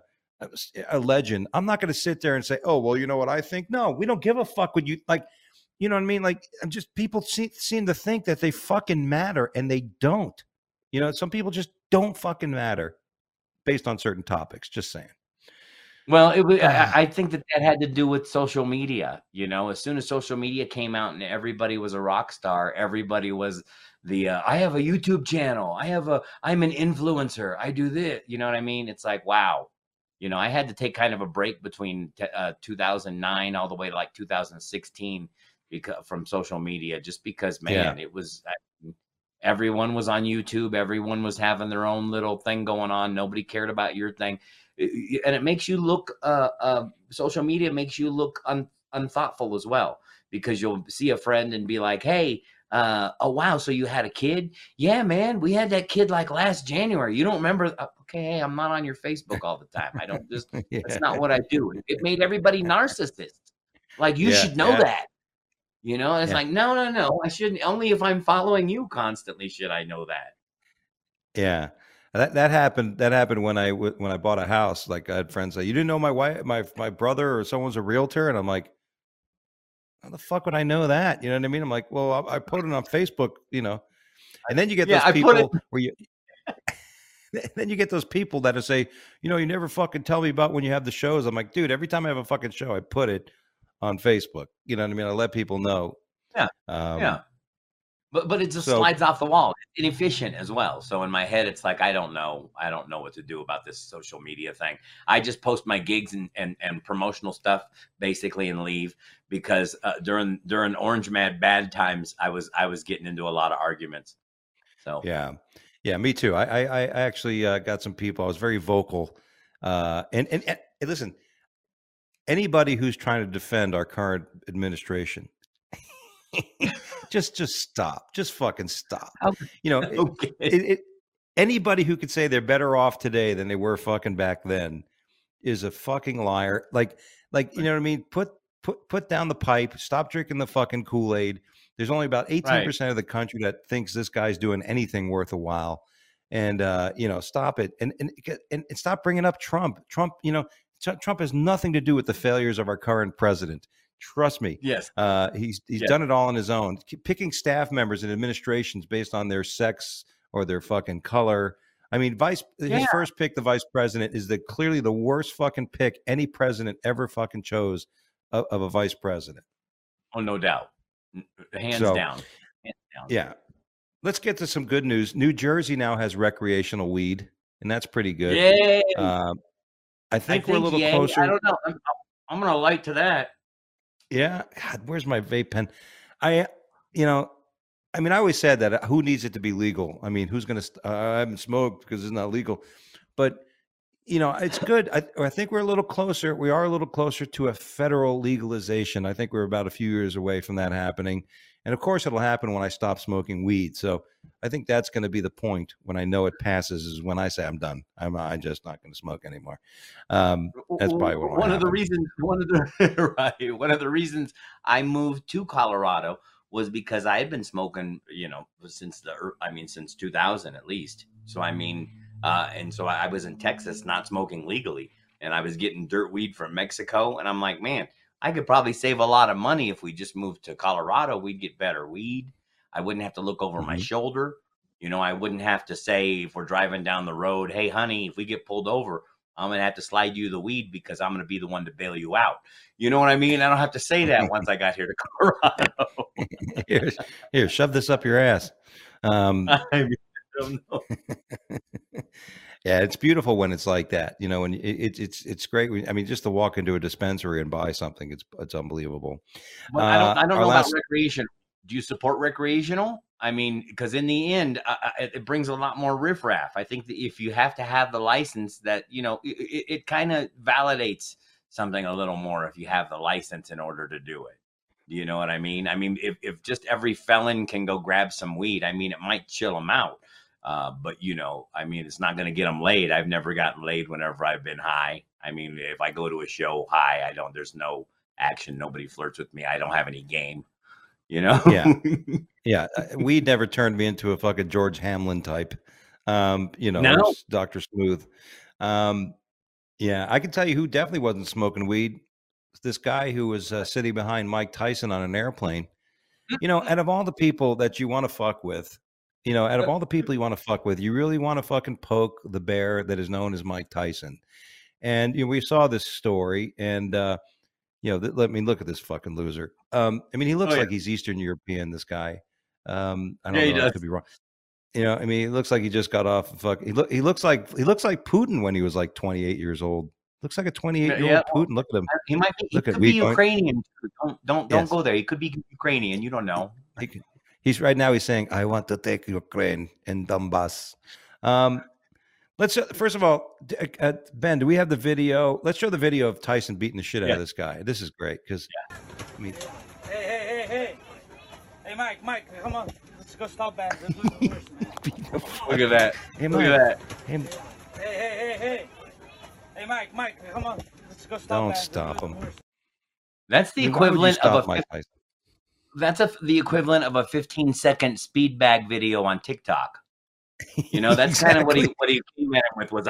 a legend. I'm not going to sit there and say, "Oh, well, you know what I think." No, we don't give a fuck what you like. You know what I mean? Like, I'm just people see, seem to think that they fucking matter, and they don't. You know, some people just don't fucking matter based on certain topics. Just saying. Well, it was, I, Ah, I think that that had to do with social media. You know, as soon as social media came out and everybody was a rock star, everybody was the uh, I have a YouTube channel. I have a I'm an influencer. I do this. You know what I mean? It's like, wow. You know, I had to take kind of a break between t- uh, two thousand nine all the way to like two thousand sixteen because from social media, just because, yeah, man, it was I, everyone was on YouTube. Everyone was having their own little thing going on. Nobody cared about your thing. I- I- And it makes you look, uh, uh, social media makes you look un, unthoughtful as well, because you'll see a friend and be like, hey, uh, oh, wow, so you had a kid? Yeah, man, we had that kid like last January. You don't remember? Uh, Okay, hey, I'm not on your Facebook all the time. I don't just, that's yeah, not what I do. It made everybody narcissists. Like, you yeah, should know yeah, that. You know, and it's yeah, like, no, no, no. I shouldn't. Only if I'm following you constantly should I know that. yeah. That that happened. That happened when I w- when I bought a house. Like I had friends say, "You didn't know my wife, my my brother, or someone's a realtor," and I'm like, "How the fuck would I know that?" You know what I mean? I'm like, "Well, I, I put it on Facebook," you know. And then you get Yeah, those I put it. people where you then you get those people that say, you know, you never fucking tell me about when you have the shows. I'm like, dude, every time I have a fucking show, I put it on Facebook. You know what I mean? I let people know. Yeah, Um, yeah. But but it just So slides off the wall. It's inefficient as well. So in my head, it's like I don't know. I don't know what to do about this social media thing. I just post my gigs and and, and promotional stuff basically and leave because uh, during during Orange Mad bad times, I was I was getting into a lot of arguments. So yeah, yeah, me too. I I, I actually uh, got some people. I was very vocal, uh, and, and and listen, anybody who's trying to defend our current administration, just just stop. Just fucking stop. okay. You know, it, Okay. it, it, anybody who could say they're better off today than they were fucking back then is a fucking liar. Like, like you know what I mean? Put put put down the pipe. Stop drinking the fucking Kool-Aid. There's only about eighteen Right. percent of the country that thinks this guy's doing anything worth a while. And uh, you know, stop it and and and, and stop bringing up Trump. Trump, you know, Trump has nothing to do with the failures of our current president. Trust me. Yes. Uh, he's he's Yes. done it all on his own. Picking staff members in administrations based on their sex or their fucking color. I mean, vice his Yeah. first pick, the vice president, is the clearly the worst fucking pick any president ever fucking chose of, of a vice president. Oh, no doubt. Hands So, down. Hands down. Yeah. Let's get to some good news. New Jersey now has recreational weed, and that's pretty good. Yay. Um, I I think we're a think little yay. closer. I don't know. I'm, I'm gonna light to that. Yeah. God, where's my vape pen? I, you know, I mean, I always said that uh, who needs it to be legal? I mean, who's going to, uh, I haven't smoked because it's not legal, but you know, it's good. I, I think we're a little closer. We are a little closer to a federal legalization. I think we're about a few years away from that happening. And of course, it'll happen when I stop smoking weed. So I think that's going to be the point when I know it passes is when I say I'm done. I'm, I'm just not going to smoke anymore. Um, that's probably what one of the happen. reasons. One of the right. One of the reasons I moved to Colorado was because I had been smoking, you know, since the. I mean, since two thousand at least. So I mean. Uh, and so I was in Texas not smoking legally, and I was getting dirt weed from Mexico. And I'm like, man, I could probably save a lot of money if we just moved to Colorado. We'd get better weed. I wouldn't have to look over Mm-hmm. my shoulder. You know, I wouldn't have to say if we're driving down the road, hey, honey, if we get pulled over, I'm going to have to slide you the weed because I'm going to be the one to bail you out. You know what I mean? I don't have to say that once I got here to Colorado. here, here, shove this up your ass. Um, I mean, I don't know. Yeah, it's beautiful when it's like that. You know, and it, it, it's it's great. I mean, just to walk into a dispensary and buy something, it's it's unbelievable. But I don't Uh, I don't our know last, about recreational. Do you support recreational? I mean, because in the end, uh, uh, it, it brings a lot more riffraff. I think that if you have to have the license, that you know, it, it, it kind of validates something a little more if you have the license in order to do it. Do you know what I mean? I mean, if if just every felon can go grab some weed, I mean, it might chill them out. Uh, but you know, I mean, it's not going to get them laid. I've never gotten laid whenever I've been high. I mean, if I go to a show high, I don't. There's no action. Nobody flirts with me. I don't have any game. You know? Yeah. Yeah, uh, weed never turned me into a fucking George Hamlin type. Um, you know, No. or Doctor Smooth. Um, yeah, I can tell you who definitely wasn't smoking weed. It's this guy who was uh, sitting behind Mike Tyson on an airplane. You know, out of all the people that you want to fuck with, you know, out of all the people you want to fuck with, you really want to fucking poke the bear that is known as Mike Tyson. And you know, we saw this story, and uh, you know, th- let me look at this fucking loser. Um, I mean, he looks Oh, yeah. like he's Eastern European. This guy. Um, I don't Yeah, he know. I does. could be wrong. You know, I mean, he looks like he just got off. Fuck. He look. He looks like he looks like Putin when he was like twenty-eight years old. Looks like a twenty-eight year Yeah, old well, Putin. Look at him. He might be. He Look at could be we going- Ukrainian. too. Don't don't don't Yes. go there. He could be Ukrainian. You don't know. He can- he's right now. He's saying, "I want to take Ukraine and Donbass." Um, let's uh, first of all, d- uh, Ben, do we have the video? Let's show the video of Tyson beating the shit out Yeah. of this guy. This is great because, I mean, Hey, hey, hey, hey. Hey, Mike, Mike, come on. Let's go stop that. Let's do the worst, man. beating the fuck- Look at that. Hey, Look Mike. at that. Hey, Hey, hey, hey, hey. Hey, Mike, Mike, come on. Let's go stop Don't that. Let's stop do the him. worst. That's the I mean, why would you equivalent stop of a. Mike fif- Tyson? That's a the equivalent of a fifteen second speed bag video on TikTok. You know, that's kind of what he Exactly. what he came at him with was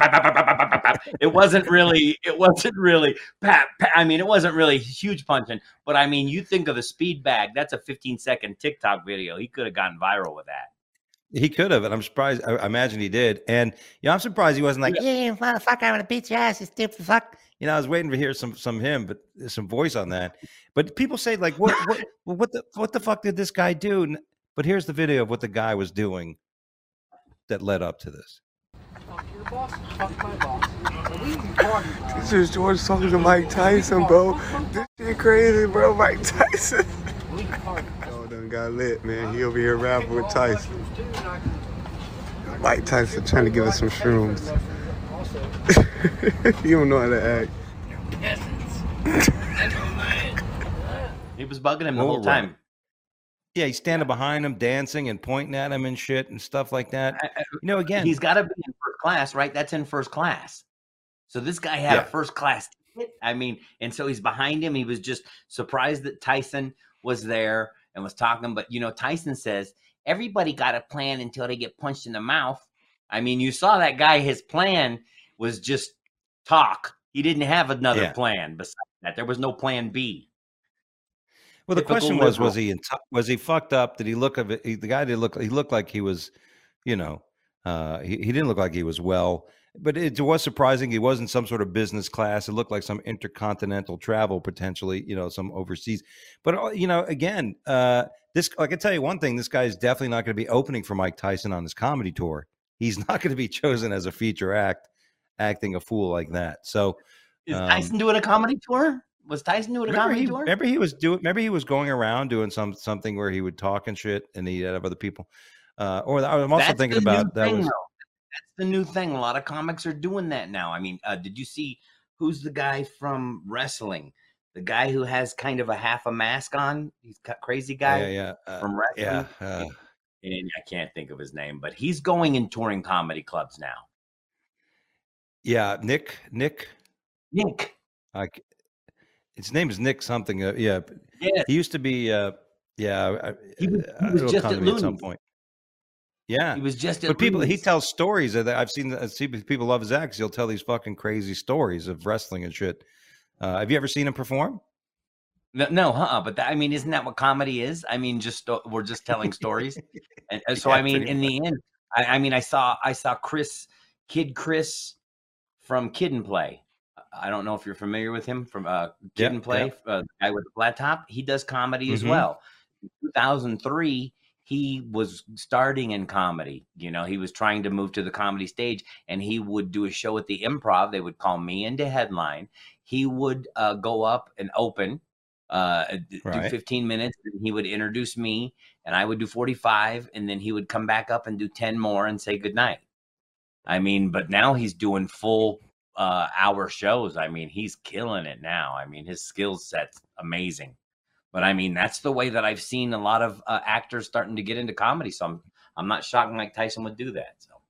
a. It wasn't really. It wasn't really. Pat, pat, I mean, it wasn't really huge punching. But I mean, you think of the speed bag. That's a fifteen second TikTok video. He could have gotten viral with that. He could have, and I'm surprised. I, I imagine he did. And you know, I'm surprised he wasn't like, "Yeah, motherfucker, I'm gonna beat your ass, you stupid fuck." You know, I was waiting to hear some some him, but some voice on that. But people say like, "What what what the what the fuck did this guy do?" But here's the video of what the guy was doing that led up to this. Fuck your boss, fuck my boss. What are you talking about? This is George talking to Mike Tyson, bro. This shit crazy, bro. Mike Tyson. Oh, done got lit, man. He over here rapping with Tyson. Mike Tyson trying to give us some shrooms. He don't know how to act. He was bugging him the Well, whole time. Yeah, he's standing behind him, dancing and pointing at him and shit and stuff like that. You know, again, He's got to be in first class, right? That's in first class. So this guy had Yeah. a first class ticket. I mean, and so he's behind him. He was just surprised that Tyson was there and was talking. But, you know, Tyson says, everybody got a plan until they get punched in the mouth. I mean, you saw that guy, his plan was just talk. He didn't have another Yeah. plan besides that. There was no plan B. well, the typical question was, liberal. was he in, was he fucked up? Did he look of it? He, the guy did look. He looked like he was, you know, uh, he he didn't look like he was well. But it was surprising. He wasn't some sort of business class. It looked like some intercontinental travel, potentially, you know, some overseas. But, uh, you know, again, uh, this, I can tell you one thing, this guy is definitely not going to be opening for Mike Tyson on his comedy tour. He's not going to be chosen as a feature act, acting a fool like that. So, Is um, Tyson doing a comedy tour? Was Tyson doing a remember comedy he, tour? remember he was doing, remember he was going around doing some, something where he would talk and shit and he'd have other people. Uh, or I'm also That's thinking the new about that thing, was, though. That's the new thing. A lot of comics are doing that now. I mean, uh, did you see who's the guy from wrestling? The guy who has kind of a half a mask on. He's got crazy guy yeah, yeah, uh, from wrestling. yeah. Uh, And I can't think of his name, but he's going and touring comedy clubs now. yeah. Nick, Nick, Nick. like his name is Nick something. Uh, yeah. Yes. He used to be, uh, yeah. I- He was- he uh, was it'll just come at to me at some Looney's. point. Yeah. He was just at But people, he Looney's. tells stories that I've seen. I see people love his acts. He'll tell these fucking crazy stories of wrestling and shit. Uh, have you ever seen him perform? No, no, huh? But that, I mean, isn't that what comedy is? I mean, just sto- we're just telling stories, and, and so Yeah, I mean, pretty in the end, I, I mean, I saw I saw Chris, Kid Chris, from Kid and Play. I don't know if you're familiar with him from uh, Kid Yeah, and Play, uh, the guy with the flat top. He does comedy as Mhm. well. In two thousand three, he was starting in comedy. You know, he was trying to move to the comedy stage, and he would do a show at the Improv. They would call me into headline. He would uh, go up and open, uh, d- do Right. fifteen minutes, and he would introduce me, and I would do forty-five, and then he would come back up and do ten more and say goodnight. I mean, but now he's doing full uh, hour shows. I mean, he's killing it now. I mean, his skill set's amazing. But I mean, that's the way that I've seen a lot of uh, actors starting to get into comedy. So I'm, I'm not shocked Mike Tyson would do that. So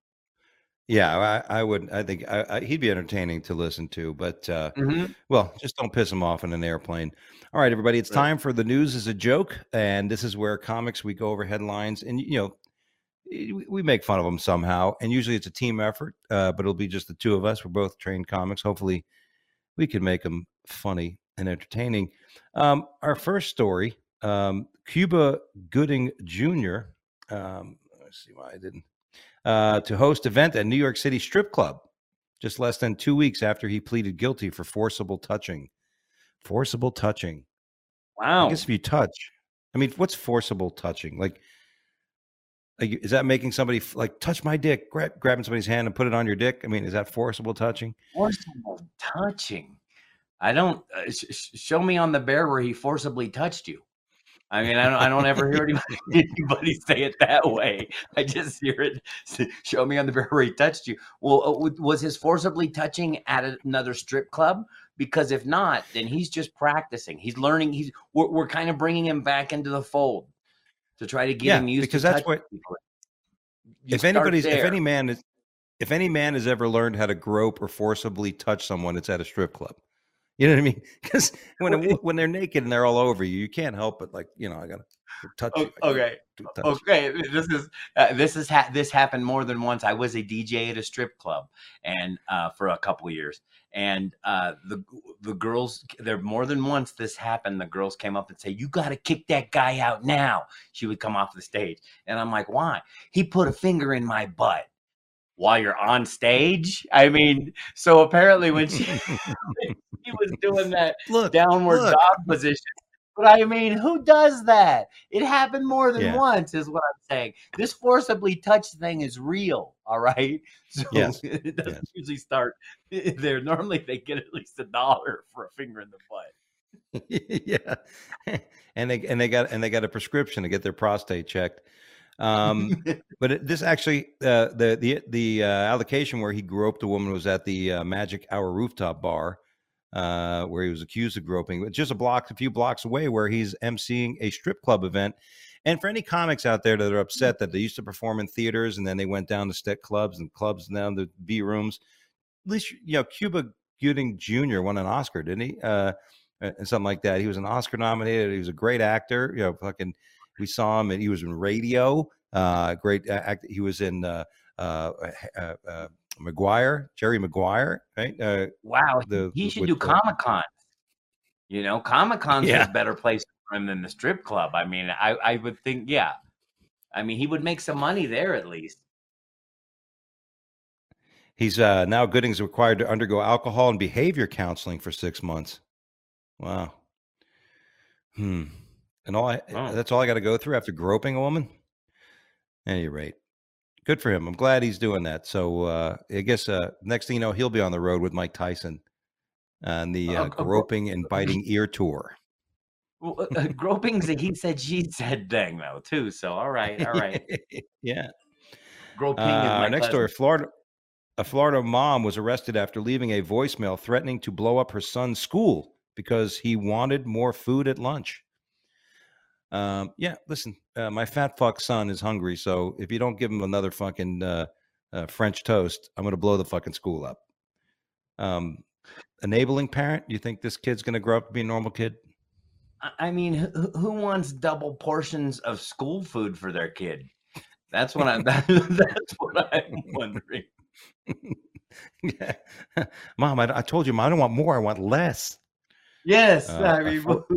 Yeah, I, I would. I think I, I, he'd be entertaining to listen to. But uh, Mhm. well, just don't piss him off in an airplane. All right, everybody, it's Right. time for the news is a joke, and this is where comics we go over headlines, and you know, we we make fun of them somehow, and usually it's a team effort, uh, but it'll be just the two of us. We're both trained comics. Hopefully, we can make them funny and entertaining. Um, our first story: um, Cuba Gooding Junior Um, let's see why I didn't. Uh, to host event at New York City strip club, just less than two weeks after he pleaded guilty for forcible touching. Forcible touching. wow. I guess if you touch, I mean, what's forcible touching? Like, like is that making somebody f- like touch my dick, grab, grabbing somebody's hand and put it on your dick? I mean, is that forcible touching? Forcible touching. I don't uh, sh- sh- show me on the bear where he forcibly touched you. I mean, I don't, I don't ever hear anybody, anybody say it that way. I just hear it. s- Show me on the bear where he touched you. Well, uh, w- was his forcibly touching at another strip club? Because if not, then he's just practicing. He's learning. He's we're, we're kind of bringing him back into the fold to try to get Yeah, him used because to that's touching what- people. You if start anybody's, if there. any man is, if any man has ever learned how to grope or forcibly touch someone, it's at a strip club. You know what I mean? Because when a, when they're naked and they're all over you, you can't help but like, you know, I gotta touch you. I gotta Okay. do- touch you. Okay, this is uh, this is ha- this happened more than once. I was a D J at a strip club, and uh, for a couple of years, and uh, the the girls there more than once this happened. The girls came up and say, "You got to kick that guy out now." She would come off the stage, and I'm like, "Why?" He put a finger in my butt while you're on stage. I mean, so apparently when she he was doing that Look, downward look. dog position But I mean, who does that? It happened more than Yeah. once, is what I'm saying. This forcibly touched thing is real, all right? So Yes. it doesn't Yes. usually start there. Normally, they get at least a dollar for a finger in the butt. Yeah, and they and they got and they got a prescription to get their prostate checked. Um, but it, this actually, uh, the the the uh, allocation where he groped a woman was at the uh, Magic Hour rooftop bar, uh, where he was accused of groping. It's just a block, a few blocks away, where he's emceeing a strip club event. And for any comics out there that are upset that they used to perform in theaters and then they went down to stick clubs and clubs down to B rooms, at least you know Cuba Gooding Junior won an Oscar, didn't he? Uh, and something like that. He was an Oscar nominated. He was a great actor. You know, fucking. We saw him, and he was in Radio. Uh, great act. He was in uh, uh, uh, uh, Maguire, Jerry Maguire, right? Uh, Wow, the he should with do the- Comic Con. You know, Comic Con's Yeah. a better place for him than the strip club. I mean, I, I would think, yeah. I mean, he would make some money there at least. He's uh, now Gooding's required to undergo alcohol and behavior counseling for six months. Wow. Hmm. And all I, Oh. that's all I got to go through after groping a woman. At any rate, good for him. I'm glad he's doing that. So uh, I guess uh, next thing you know, he'll be on the road with Mike Tyson on the uh, Uh, uh, groping and biting ear tour. Well, uh, groping's a he said, she said thing, though, too. So, all right, all right. Yeah. Groping Uh, is my our next cousin. story: Florida. A Florida mom was arrested after leaving a voicemail threatening to blow up her son's school because he wanted more food at lunch. Um, yeah, listen, uh, my fat fuck son is hungry, so if you don't give him another fucking uh, uh, French toast, I'm going to blow the fucking school up. Um, enabling parent, you think this kid's going to grow up to be a normal kid? I- I mean, who, who wants double portions of school food for their kid? That's what I'm. That, that's what I'm wondering. Yeah. Mom, I, I told you, Mom, I don't want more. I want less. Yes, Uh, I a mean, fu-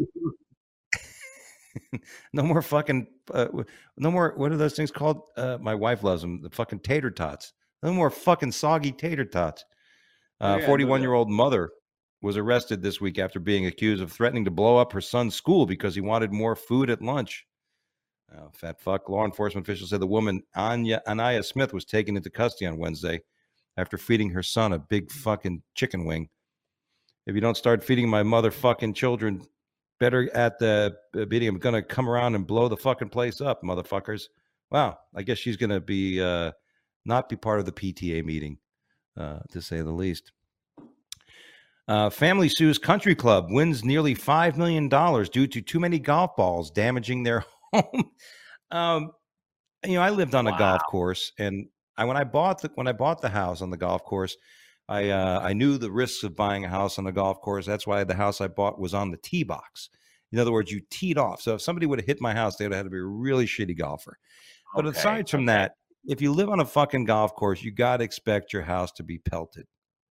No more fucking, uh, w- no more, what are those things called? Uh, my wife loves them, the fucking tater tots. No more fucking soggy tater tots. Oh, yeah, I Uh, know forty-one-year-old mother was arrested this week after being accused of threatening to blow up her son's school because he wanted more food at lunch. Oh, fat fuck. Law enforcement officials said the woman, Anya Anaya Smith, was taken into custody on Wednesday after feeding her son a big fucking chicken wing. If you don't start feeding my motherfucking children better at the uh, beating, I'm going to come around and blow the fucking place up, motherfuckers. Wow. I guess she's going to be, uh, not be part of the P T A meeting, uh, to say the least. Uh, family sues country club, wins nearly five million dollars due to too many golf balls damaging their home. um, you know, I lived on a golf Wow. course, and I when I bought the when I bought the house on the golf course, I uh, I knew the risks of buying a house on a golf course. That's why the house I bought was on the tee box. In other words, you teed off. So if somebody would have hit my house, they would have had to be a really shitty golfer. But Okay, aside from okay. that, if you live on a fucking golf course, you got to expect your house to be pelted.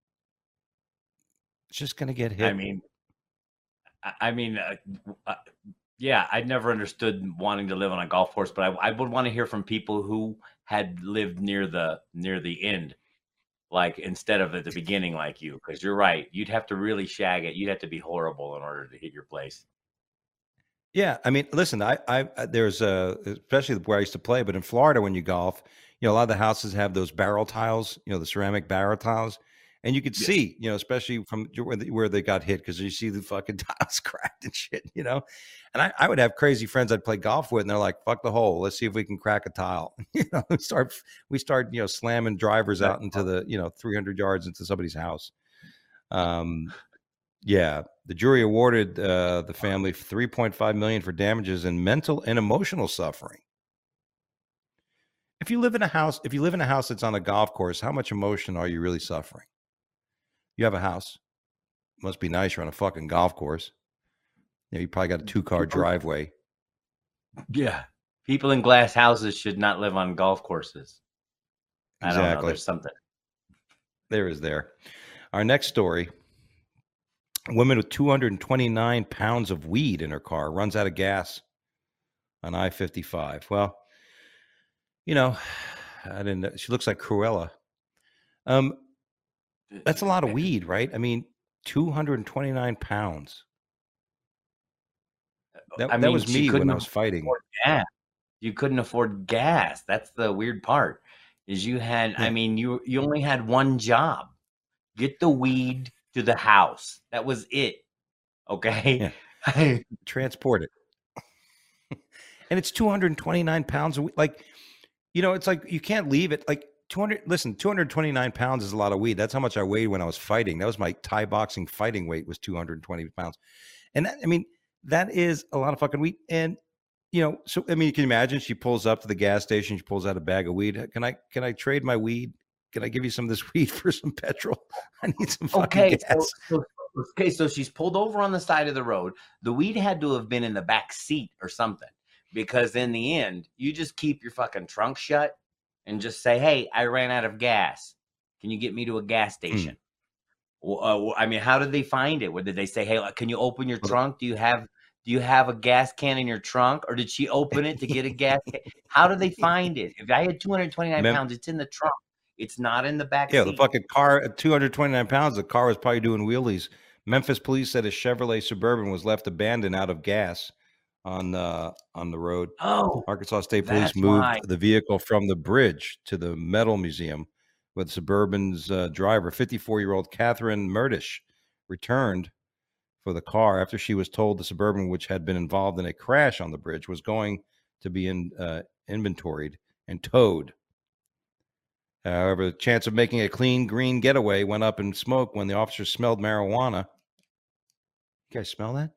It's just going to get hit. I mean, I, I mean, uh, uh, yeah, I'd never understood wanting to live on a golf course, but I, I would want to hear from people who had lived near the near the end, like instead of at the beginning, like you. Because you're right, you'd have to really shag it. You'd have to be horrible in order to hit your place. Yeah, I mean, listen, I, I, I there's a, especially where I used to play, but in Florida, when you golf, you know, a lot of the houses have those barrel tiles, you know, the ceramic barrel tiles, and you could Yes. see, you know, especially from where they, where they got hit, because you see the fucking tiles cracked and shit, you know. And I, I would have crazy friends I'd play golf with, and they're like, "Fuck the hole, let's see if we can crack a tile." You know, we start we start you know slamming drivers out into the you know three hundred yards into somebody's house. Um, yeah, the jury awarded uh, the family three point five million dollars for damages and mental and emotional suffering. If you live in a house, if you live in a house that's on a golf course, how much emotion are you really suffering? You have a house. Must be nice. You're on a fucking golf course. You know, you probably got a two-car driveway. Yeah, people in glass houses should not live on golf courses. I don't know. Exactly. There's something. There is there. Our next story. A woman with two hundred twenty-nine pounds of weed in her car runs out of gas on I fifty-five. Well, you know, I didn't know. She looks like Cruella. Um, that's a lot of weed, right? I mean, two hundred twenty-nine pounds. That I that mean, was she me when couldn't I was fighting. afford gas. You couldn't afford gas. That's the weird part. Is you had, I Yeah. mean, you you only had one job. Get the weed to the house. That was it. Okay. Yeah. Transport it. And it's two hundred twenty-nine pounds a week. Like, you know, it's like you can't leave it. Like two hundred, listen, two hundred twenty-nine pounds is a lot of weed. That's how much I weighed when I was fighting. That was my Thai boxing fighting weight, was two hundred twenty pounds. And that, I mean, that is a lot of fucking weed. And, you know, so, I mean, you can imagine she pulls up to the gas station. She pulls out a bag of weed. Can I, can I trade my weed? Can I give you some of this weed for some petrol? I need some fucking Okay, gas. so, so okay, so she's pulled over on the side of the road. The weed had to have been in the back seat or something, because in the end, you just keep your fucking trunk shut and just say, "Hey, I ran out of gas. Can you get me to a gas station?" Mm. Uh, I mean, how did they find it? What did they say? "Hey, can you open your trunk? Do you have do you have a gas can in your trunk?" Or did she open it to get a gas can? How did they find it? If I had two hundred twenty-nine Mem- pounds, it's in the trunk. It's not in the back Yeah, seat. the fucking car at two hundred twenty-nine pounds, the car was probably doing wheelies. Memphis police said a Chevrolet Suburban was left abandoned out of gas on uh, on the road. Oh, Arkansas State Police that's moved why. the vehicle from the bridge to the Metal Museum, with Suburban's uh, driver, fifty-four-year-old Catherine Murdish, returned for the car after she was told the Suburban, which had been involved in a crash on the bridge, was going to be in, uh, inventoried and towed. However, the chance of making a clean green getaway went up in smoke when the officers smelled marijuana. You guys smell that?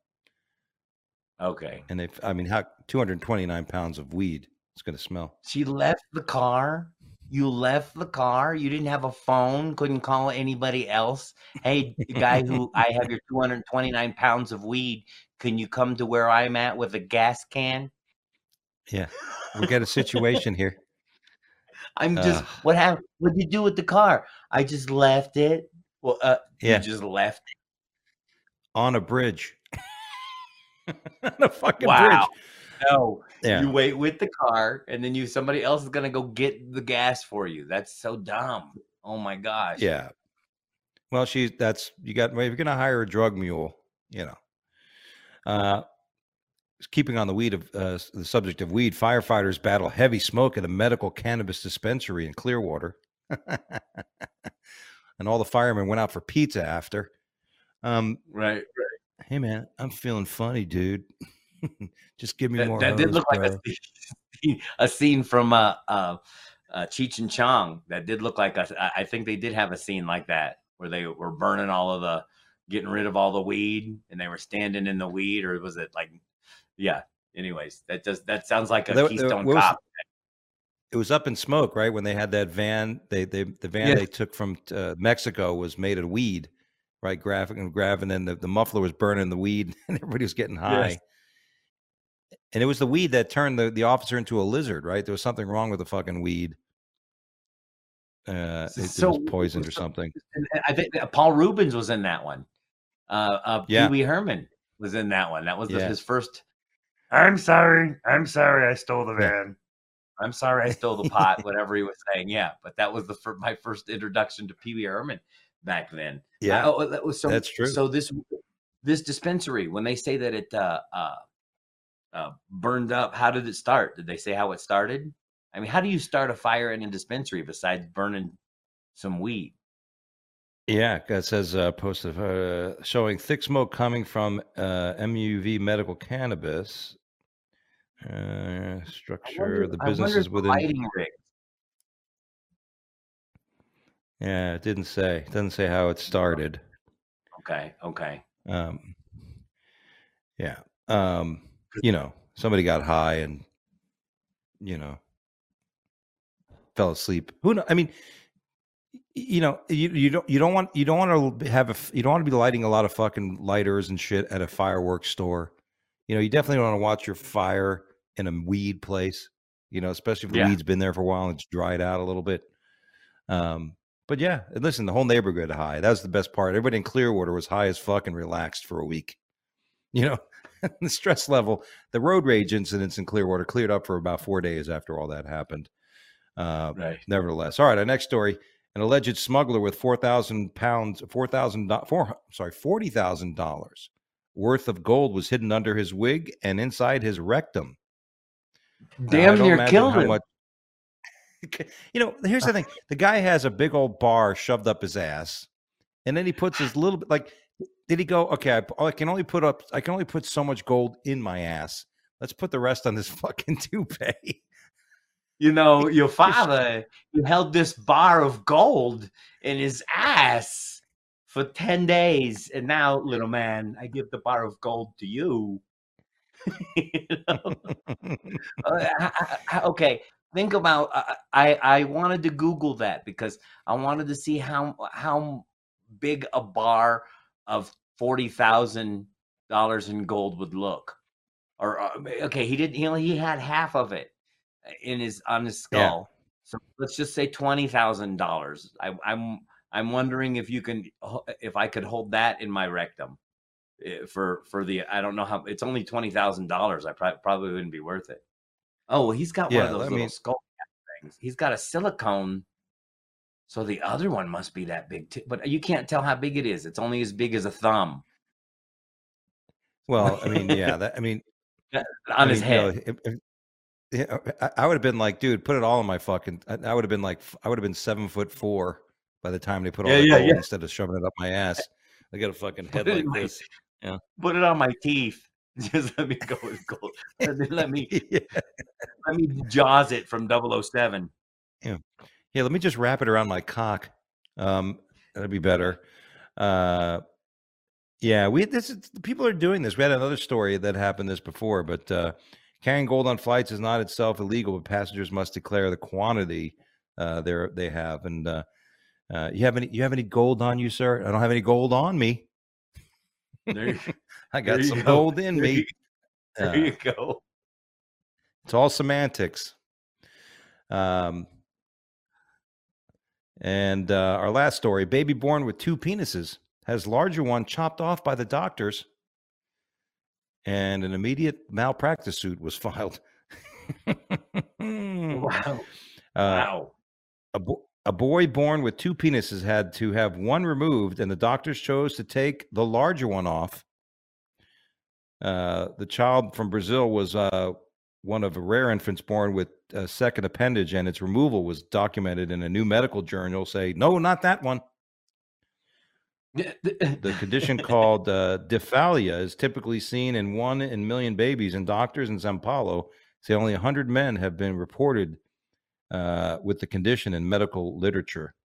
Okay. And they, I mean, how two hundred twenty-nine pounds of weed is going to smell? She left the car. You left the car. You didn't have a phone. Couldn't call anybody else. Hey, guy who I have your two hundred twenty-nine pounds of weed. Can you come to where I'm at with a gas can? Yeah, we got a situation here. I'm just, uh, what happened? What did you do with the car? I just left it. Well, uh, yeah, you just left it on a bridge. On a fucking wow. bridge. No, yeah. You wait with the car, and then you somebody else is gonna go get the gas for you. That's so dumb. Oh my gosh. Yeah. Well, she's that's you got. If you're gonna hire a drug mule, you know. Uh, keeping on the weed of uh, the subject of weed, firefighters battle heavy smoke at a medical cannabis dispensary in Clearwater, and all the firemen went out for pizza after. Um, right, right. Hey man, I'm feeling funny, dude. Just give me that, more. That hose, did look bro. like a scene, a scene from uh, uh, uh, Cheech and Chong. That did look like a. I think they did have a scene like that where they were burning all of the, getting rid of all the weed, and they were standing in the weed, or was it like, yeah. Anyways, that does that sounds like a that, Keystone was, Cop. It was up in smoke, right? When they had that van, they they the van yes. they took from uh, Mexico was made of weed, right? Grabbing and grabbing, and the, the muffler was burning the weed, and everybody was getting high. Yes. And it was the weed that turned the, the officer into a lizard, right? There was something wrong with the fucking weed. Uh, it, so, it was poisoned so, or something. I think Paul Rubens was in that one. Uh, uh, yeah. Pee Wee Herman was in that one. That was the, yeah. his first. I'm sorry. I'm sorry. I stole the van. Yeah. I'm sorry. I stole the pot. Whatever he was saying. Yeah, but that was the fir- my first introduction to Pee Wee Herman back then. Yeah, I, oh, that was so. That's true. So this this dispensary, when they say that it uh, uh, uh, burned up, how did it start? Did they say how it started? I mean, how do you start a fire in a dispensary besides burning some weed? Yeah, it says uh, posted uh, showing thick smoke coming from uh, M U V medical cannabis uh, structure. Wonder, the business is within. Lighting rig. Yeah, it didn't say. It doesn't say how it started. Okay. Okay. Um. Yeah. Um. You know, somebody got high and, you know, fell asleep. Who knows? I mean, you know, you, you don't you don't want you don't want to have a you don't want to be lighting a lot of fucking lighters and shit at a fireworks store. You know, you definitely don't want to watch your fire in a weed place. You know, especially if the yeah. weed's been there for a while and it's dried out a little bit. Um, but yeah, listen, the whole neighborhood high. That was the best part. Everybody in Clearwater was high as fuck and relaxed for a week. You know, the stress level, the road rage incidents in Clearwater cleared up for about four days after all that happened. Uh, right. Nevertheless, all right. Our next story: an alleged smuggler with four thousand pounds, four thousand, four sorry, forty thousand dollars worth of gold was hidden under his wig and inside his rectum. Now, I Damn don't near imagine killed how him. much. You know, here's the thing: the guy has a big old bar shoved up his ass, and then he puts his little bit. Like, did he go? Okay, I, I can only put up. I can only put so much gold in my ass. Let's put the rest on this fucking toupee. You know, your father, he held this bar of gold in his ass for ten days. And now, little man, I give the bar of gold to you. You know? Uh, I- I- okay, think about, uh, I, I wanted to Google that because I wanted to see how, how big a bar of forty thousand dollars in gold would look. Or, uh, okay, he didn't, he only, he had half of it in his on his skull. Yeah. So let's just say twenty thousand dollars. I'm I'm wondering if you can if I could hold that in my rectum for for the I don't know how it's only twenty thousand dollars. I probably probably wouldn't be worth it. Oh, well, he's got Yeah, one of those I little mean- skull things. He's got a silicone. So the other one must be that big too, but you can't tell how big it is. It's only as big as a thumb Well, I mean, yeah, that I mean, on I his mean, you know, head. if- if- yeah, I, I would have been like, dude, put it all in my fucking. I, I would have been like, I would have been seven foot four by the time they put all Yeah, the yeah, gold yeah. instead of shoving it up my ass. I got a fucking head Put it like in my- this. Yeah. Put it on my teeth. Just let me go with gold. And then let me yeah. let me jaws it from double oh seven. Yeah, let me just wrap it around my cock. Um, that'd be better. Uh, yeah, we this is, people are doing this. We had another story that happened this before, but uh, carrying gold on flights is not itself illegal, but passengers must declare the quantity uh, they they have. And uh, uh, you have any you have any gold on you, sir? I don't have any gold on me. There you, I got there you some go. gold in There me. you- there Uh, you go. It's all semantics. Um, and uh, our last story: baby born with two penises has larger one chopped off by the doctors, and an immediate malpractice suit was filed. Wow. Uh, Wow. a, bo- a boy born with two penises had to have one removed, and the doctors chose to take the larger one off. Uh, the child from Brazil was uh, one of a rare infants born with a second appendage, and its removal was documented in a new medical journal. Say, no, not that one. The condition called uh, diphalia is typically seen in one in a million babies, and doctors in Sao Paulo say only one hundred men have been reported uh, with the condition in medical literature.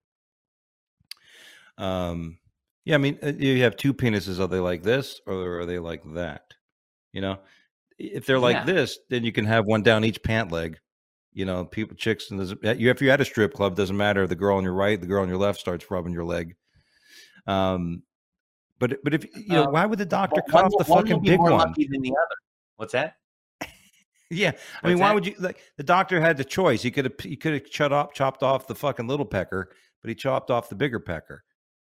Um, yeah, I mean, uh, you have two penises. Are they like this or are they like that? You know, if they're like Yeah. this, then you can have one down each pant leg. You know, people, chicks, and you if you're at a strip club, doesn't matter. The girl on your right, the girl on your left starts rubbing your leg. Um, but but if you know, Uh, why would the doctor One- cut off the one will fucking be big more one? lucky than the other. What's that? Yeah, I mean, What's why that? would you like? The doctor had the choice. He could have he could have chopped off chopped off the fucking little pecker, but he chopped off the bigger pecker.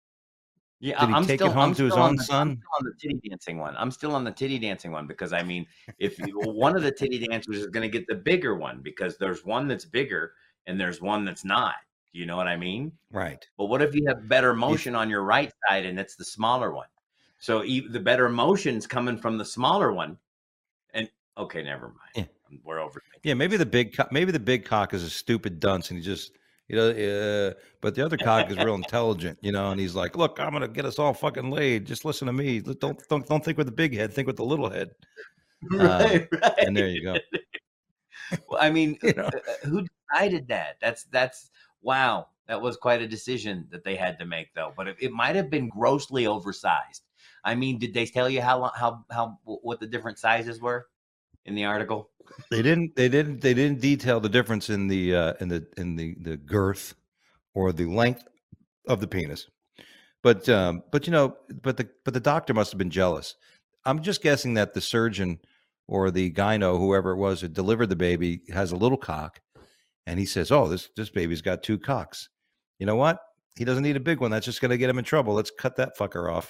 Yeah, Did he I'm take still, it home I'm to his still on own the, son? I'm still on the titty dancing one. I'm still on the titty dancing one because I mean, if you, one of the titty dancers is going to get the bigger one because there's one that's bigger and there's one that's not. You know what I mean? Right. But what if you have better motion on your right side and it's the smaller one? So e- the better motion's coming from the smaller one. And okay, never mind. Yeah. We're overthinking. Yeah, maybe the big co- maybe the big cock is a stupid dunce, and he just you know. Uh, but the other cock is real intelligent, you know, and he's like, "Look, I'm gonna get us all fucking laid. Just listen to me. Don't don't don't think with the big head. Think with the little head." Right, right. And there you go. Well, I mean, You know? uh, who decided that? That's that's wow. That was quite a decision that they had to make, though. But it, it might have been grossly oversized. I mean, did they tell you how lo- how how what the different sizes were in the article? They didn't. They didn't. They didn't detail the difference in the uh, in the in the the girth or the length of the penis. But um, but you know, but the but the doctor must have been jealous. I'm just guessing that the surgeon or the gyno, whoever it was who delivered the baby, has a little cock, and he says, "Oh, this this baby's got two cocks. You know what? He doesn't need a big one. That's just going to get him in trouble. Let's cut that fucker off."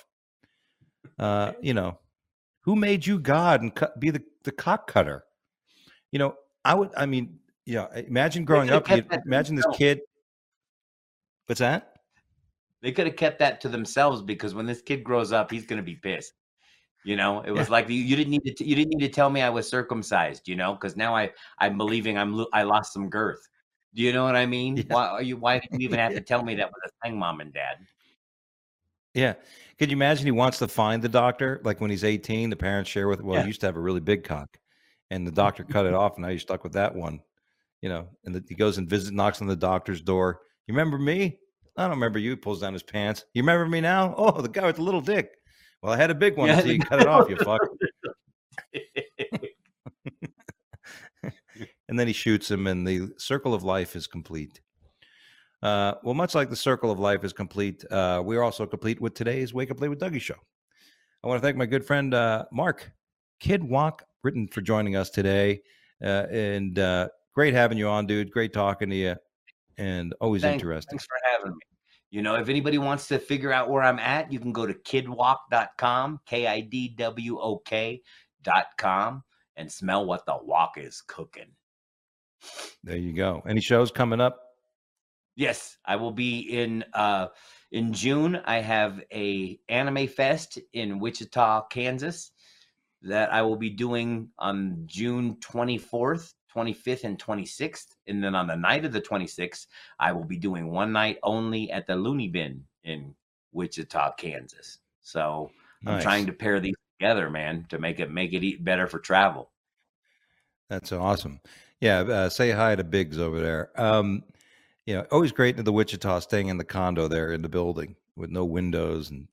Uh, you know, who made you God and cut, be the the cock cutter? You know, I would. I mean, yeah. Imagine growing could've up. You, kept that to imagine this themselves. kid. What's that? They could have kept that to themselves because when this kid grows up, he's going to be pissed. You know, it was Yeah. like you, you didn't need to t- you didn't need to tell me I was circumcised. You know, because now I I'm believing I'm lo- I lost some girth. Do you know what I mean? Yeah. Why are you? Why did you even have Yeah. to tell me that was a thing, mom and dad? Yeah. Could you imagine he wants to find the doctor? Like when he's eighteen, the parents share with, well, Yeah. he used to have a really big cock and the doctor cut it off and now you're stuck with that one, you know, and the, he goes and visits, knocks on the doctor's door. You remember me? I don't remember you. He pulls down his pants. You remember me now? Oh, the guy with the little dick. Well, I had a big one Yeah, until you the cut it guy off, with you fuck. And then he shoots him and the circle of life is complete. Uh, well, much like the circle of life is complete, uh, we are also complete with today's Wake Up Late with Dougie show. I want to thank my good friend uh, Mark Kid Walk Britton for joining us today, uh, and uh, great having you on, dude. Great talking to you, and always Thanks, interesting. thanks for having me. You know, if anybody wants to figure out where I'm at, you can go to kidwalk dot com, K I D W O K dot com, and smell what the walk is cooking. There you go. Any shows coming up? Yes, I will be in uh in June. I have a anime fest in Wichita, Kansas that I will be doing on June twenty-fourth, twenty-fifth, and twenty-sixth. And then on the night of the twenty-sixth, I will be doing one night only at the Looney Bin in Wichita, Kansas. So I'm Nice. trying to pair these together, man, to make it make it eat better for travel. That's awesome. Yeah, uh, say hi to Biggs over there. Um, you know, always great in the Wichita, staying in the condo there in the building with no windows and.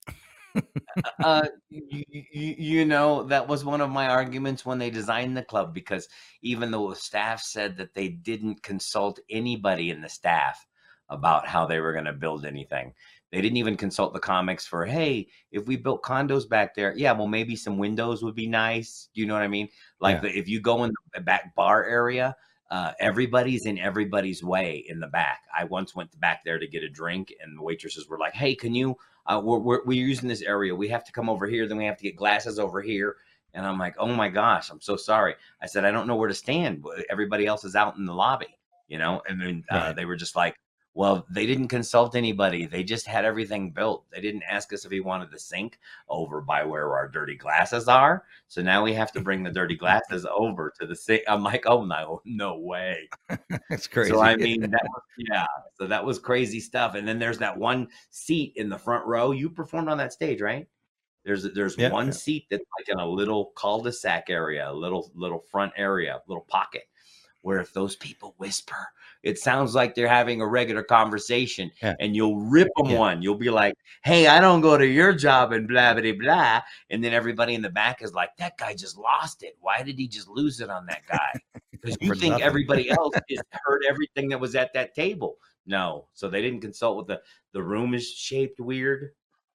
uh, you, you, you know, that was one of my arguments when they designed the club, because even though the staff said that they didn't consult anybody in the staff about how they were going to build anything. They didn't even consult the comics for, hey, if we built condos back there, yeah, well, maybe some windows would be nice. You know what I mean? Like Yeah. the, if you go in the back bar area, uh, everybody's in everybody's way in the back. I once went back there to get a drink, and the waitresses were like, hey, can you, uh, we're, we're, we're using this area. We have to come over here. Then we have to get glasses over here. And I'm like, oh my gosh, I'm so sorry. I said, I don't know where to stand. Everybody else is out in the lobby, you know? And then uh, Right. they were just like, well, they didn't consult anybody. They just had everything built. They didn't ask us if we wanted the sink over by where our dirty glasses are. So now we have to bring the dirty glasses over to the sink. I'm like, oh no, no way. That's crazy. So I mean, that was, yeah. So that was crazy stuff. And then there's that one seat in the front row. You performed on that stage, right? There's there's Yeah, one yeah. seat that's like in a little cul-de-sac area, a little little front area, little pocket, where if those people whisper, it sounds like they're having a regular conversation, Yeah. and you'll rip them Yeah. one. You'll be like, hey, I don't go to your job and blah, blah, blah. And then everybody in the back is like, that guy just lost it. Why did he just lose it on that guy? Because you For think nothing. everybody else has heard everything that was at that table. No. So they didn't consult with the, the room is shaped weird.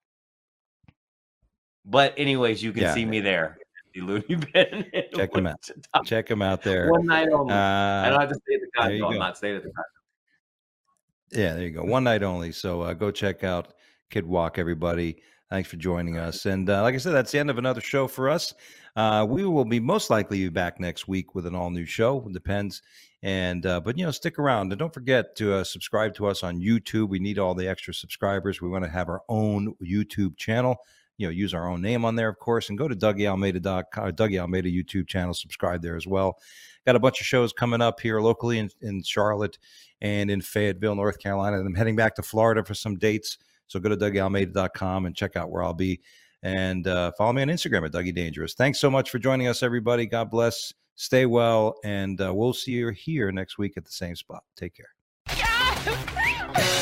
But anyways, you can Yeah. see me there. The Looney Bin. in Check 'em out. Wichita. Check him out there. One night only. I Uh, don't have to stay at the there you condo. I'm go. not staying at the condo. Yeah, there you go. One night only. So uh, go check out Kid Walk, everybody. Thanks for joining us. And uh, like I said, that's the end of another show for us. Uh, we will be most likely be back next week with an all new show. It depends. And uh, but you know, stick around and don't forget to uh, subscribe to us on YouTube. We need all the extra subscribers. We want to have our own YouTube channel. You know, use our own name on there, of course, and go to Dougie Almeida dot com, Dougie Almeida YouTube channel. Subscribe there as well. Got a bunch of shows coming up here locally in, in Charlotte and in Fayetteville, North Carolina. And I'm heading back to Florida for some dates. So go to Dougie Almeida dot com and check out where I'll be. And uh, follow me on Instagram at Dougie Dangerous. Thanks so much for joining us, everybody. God bless. Stay well. And uh, we'll see you here next week at the same spot. Take care.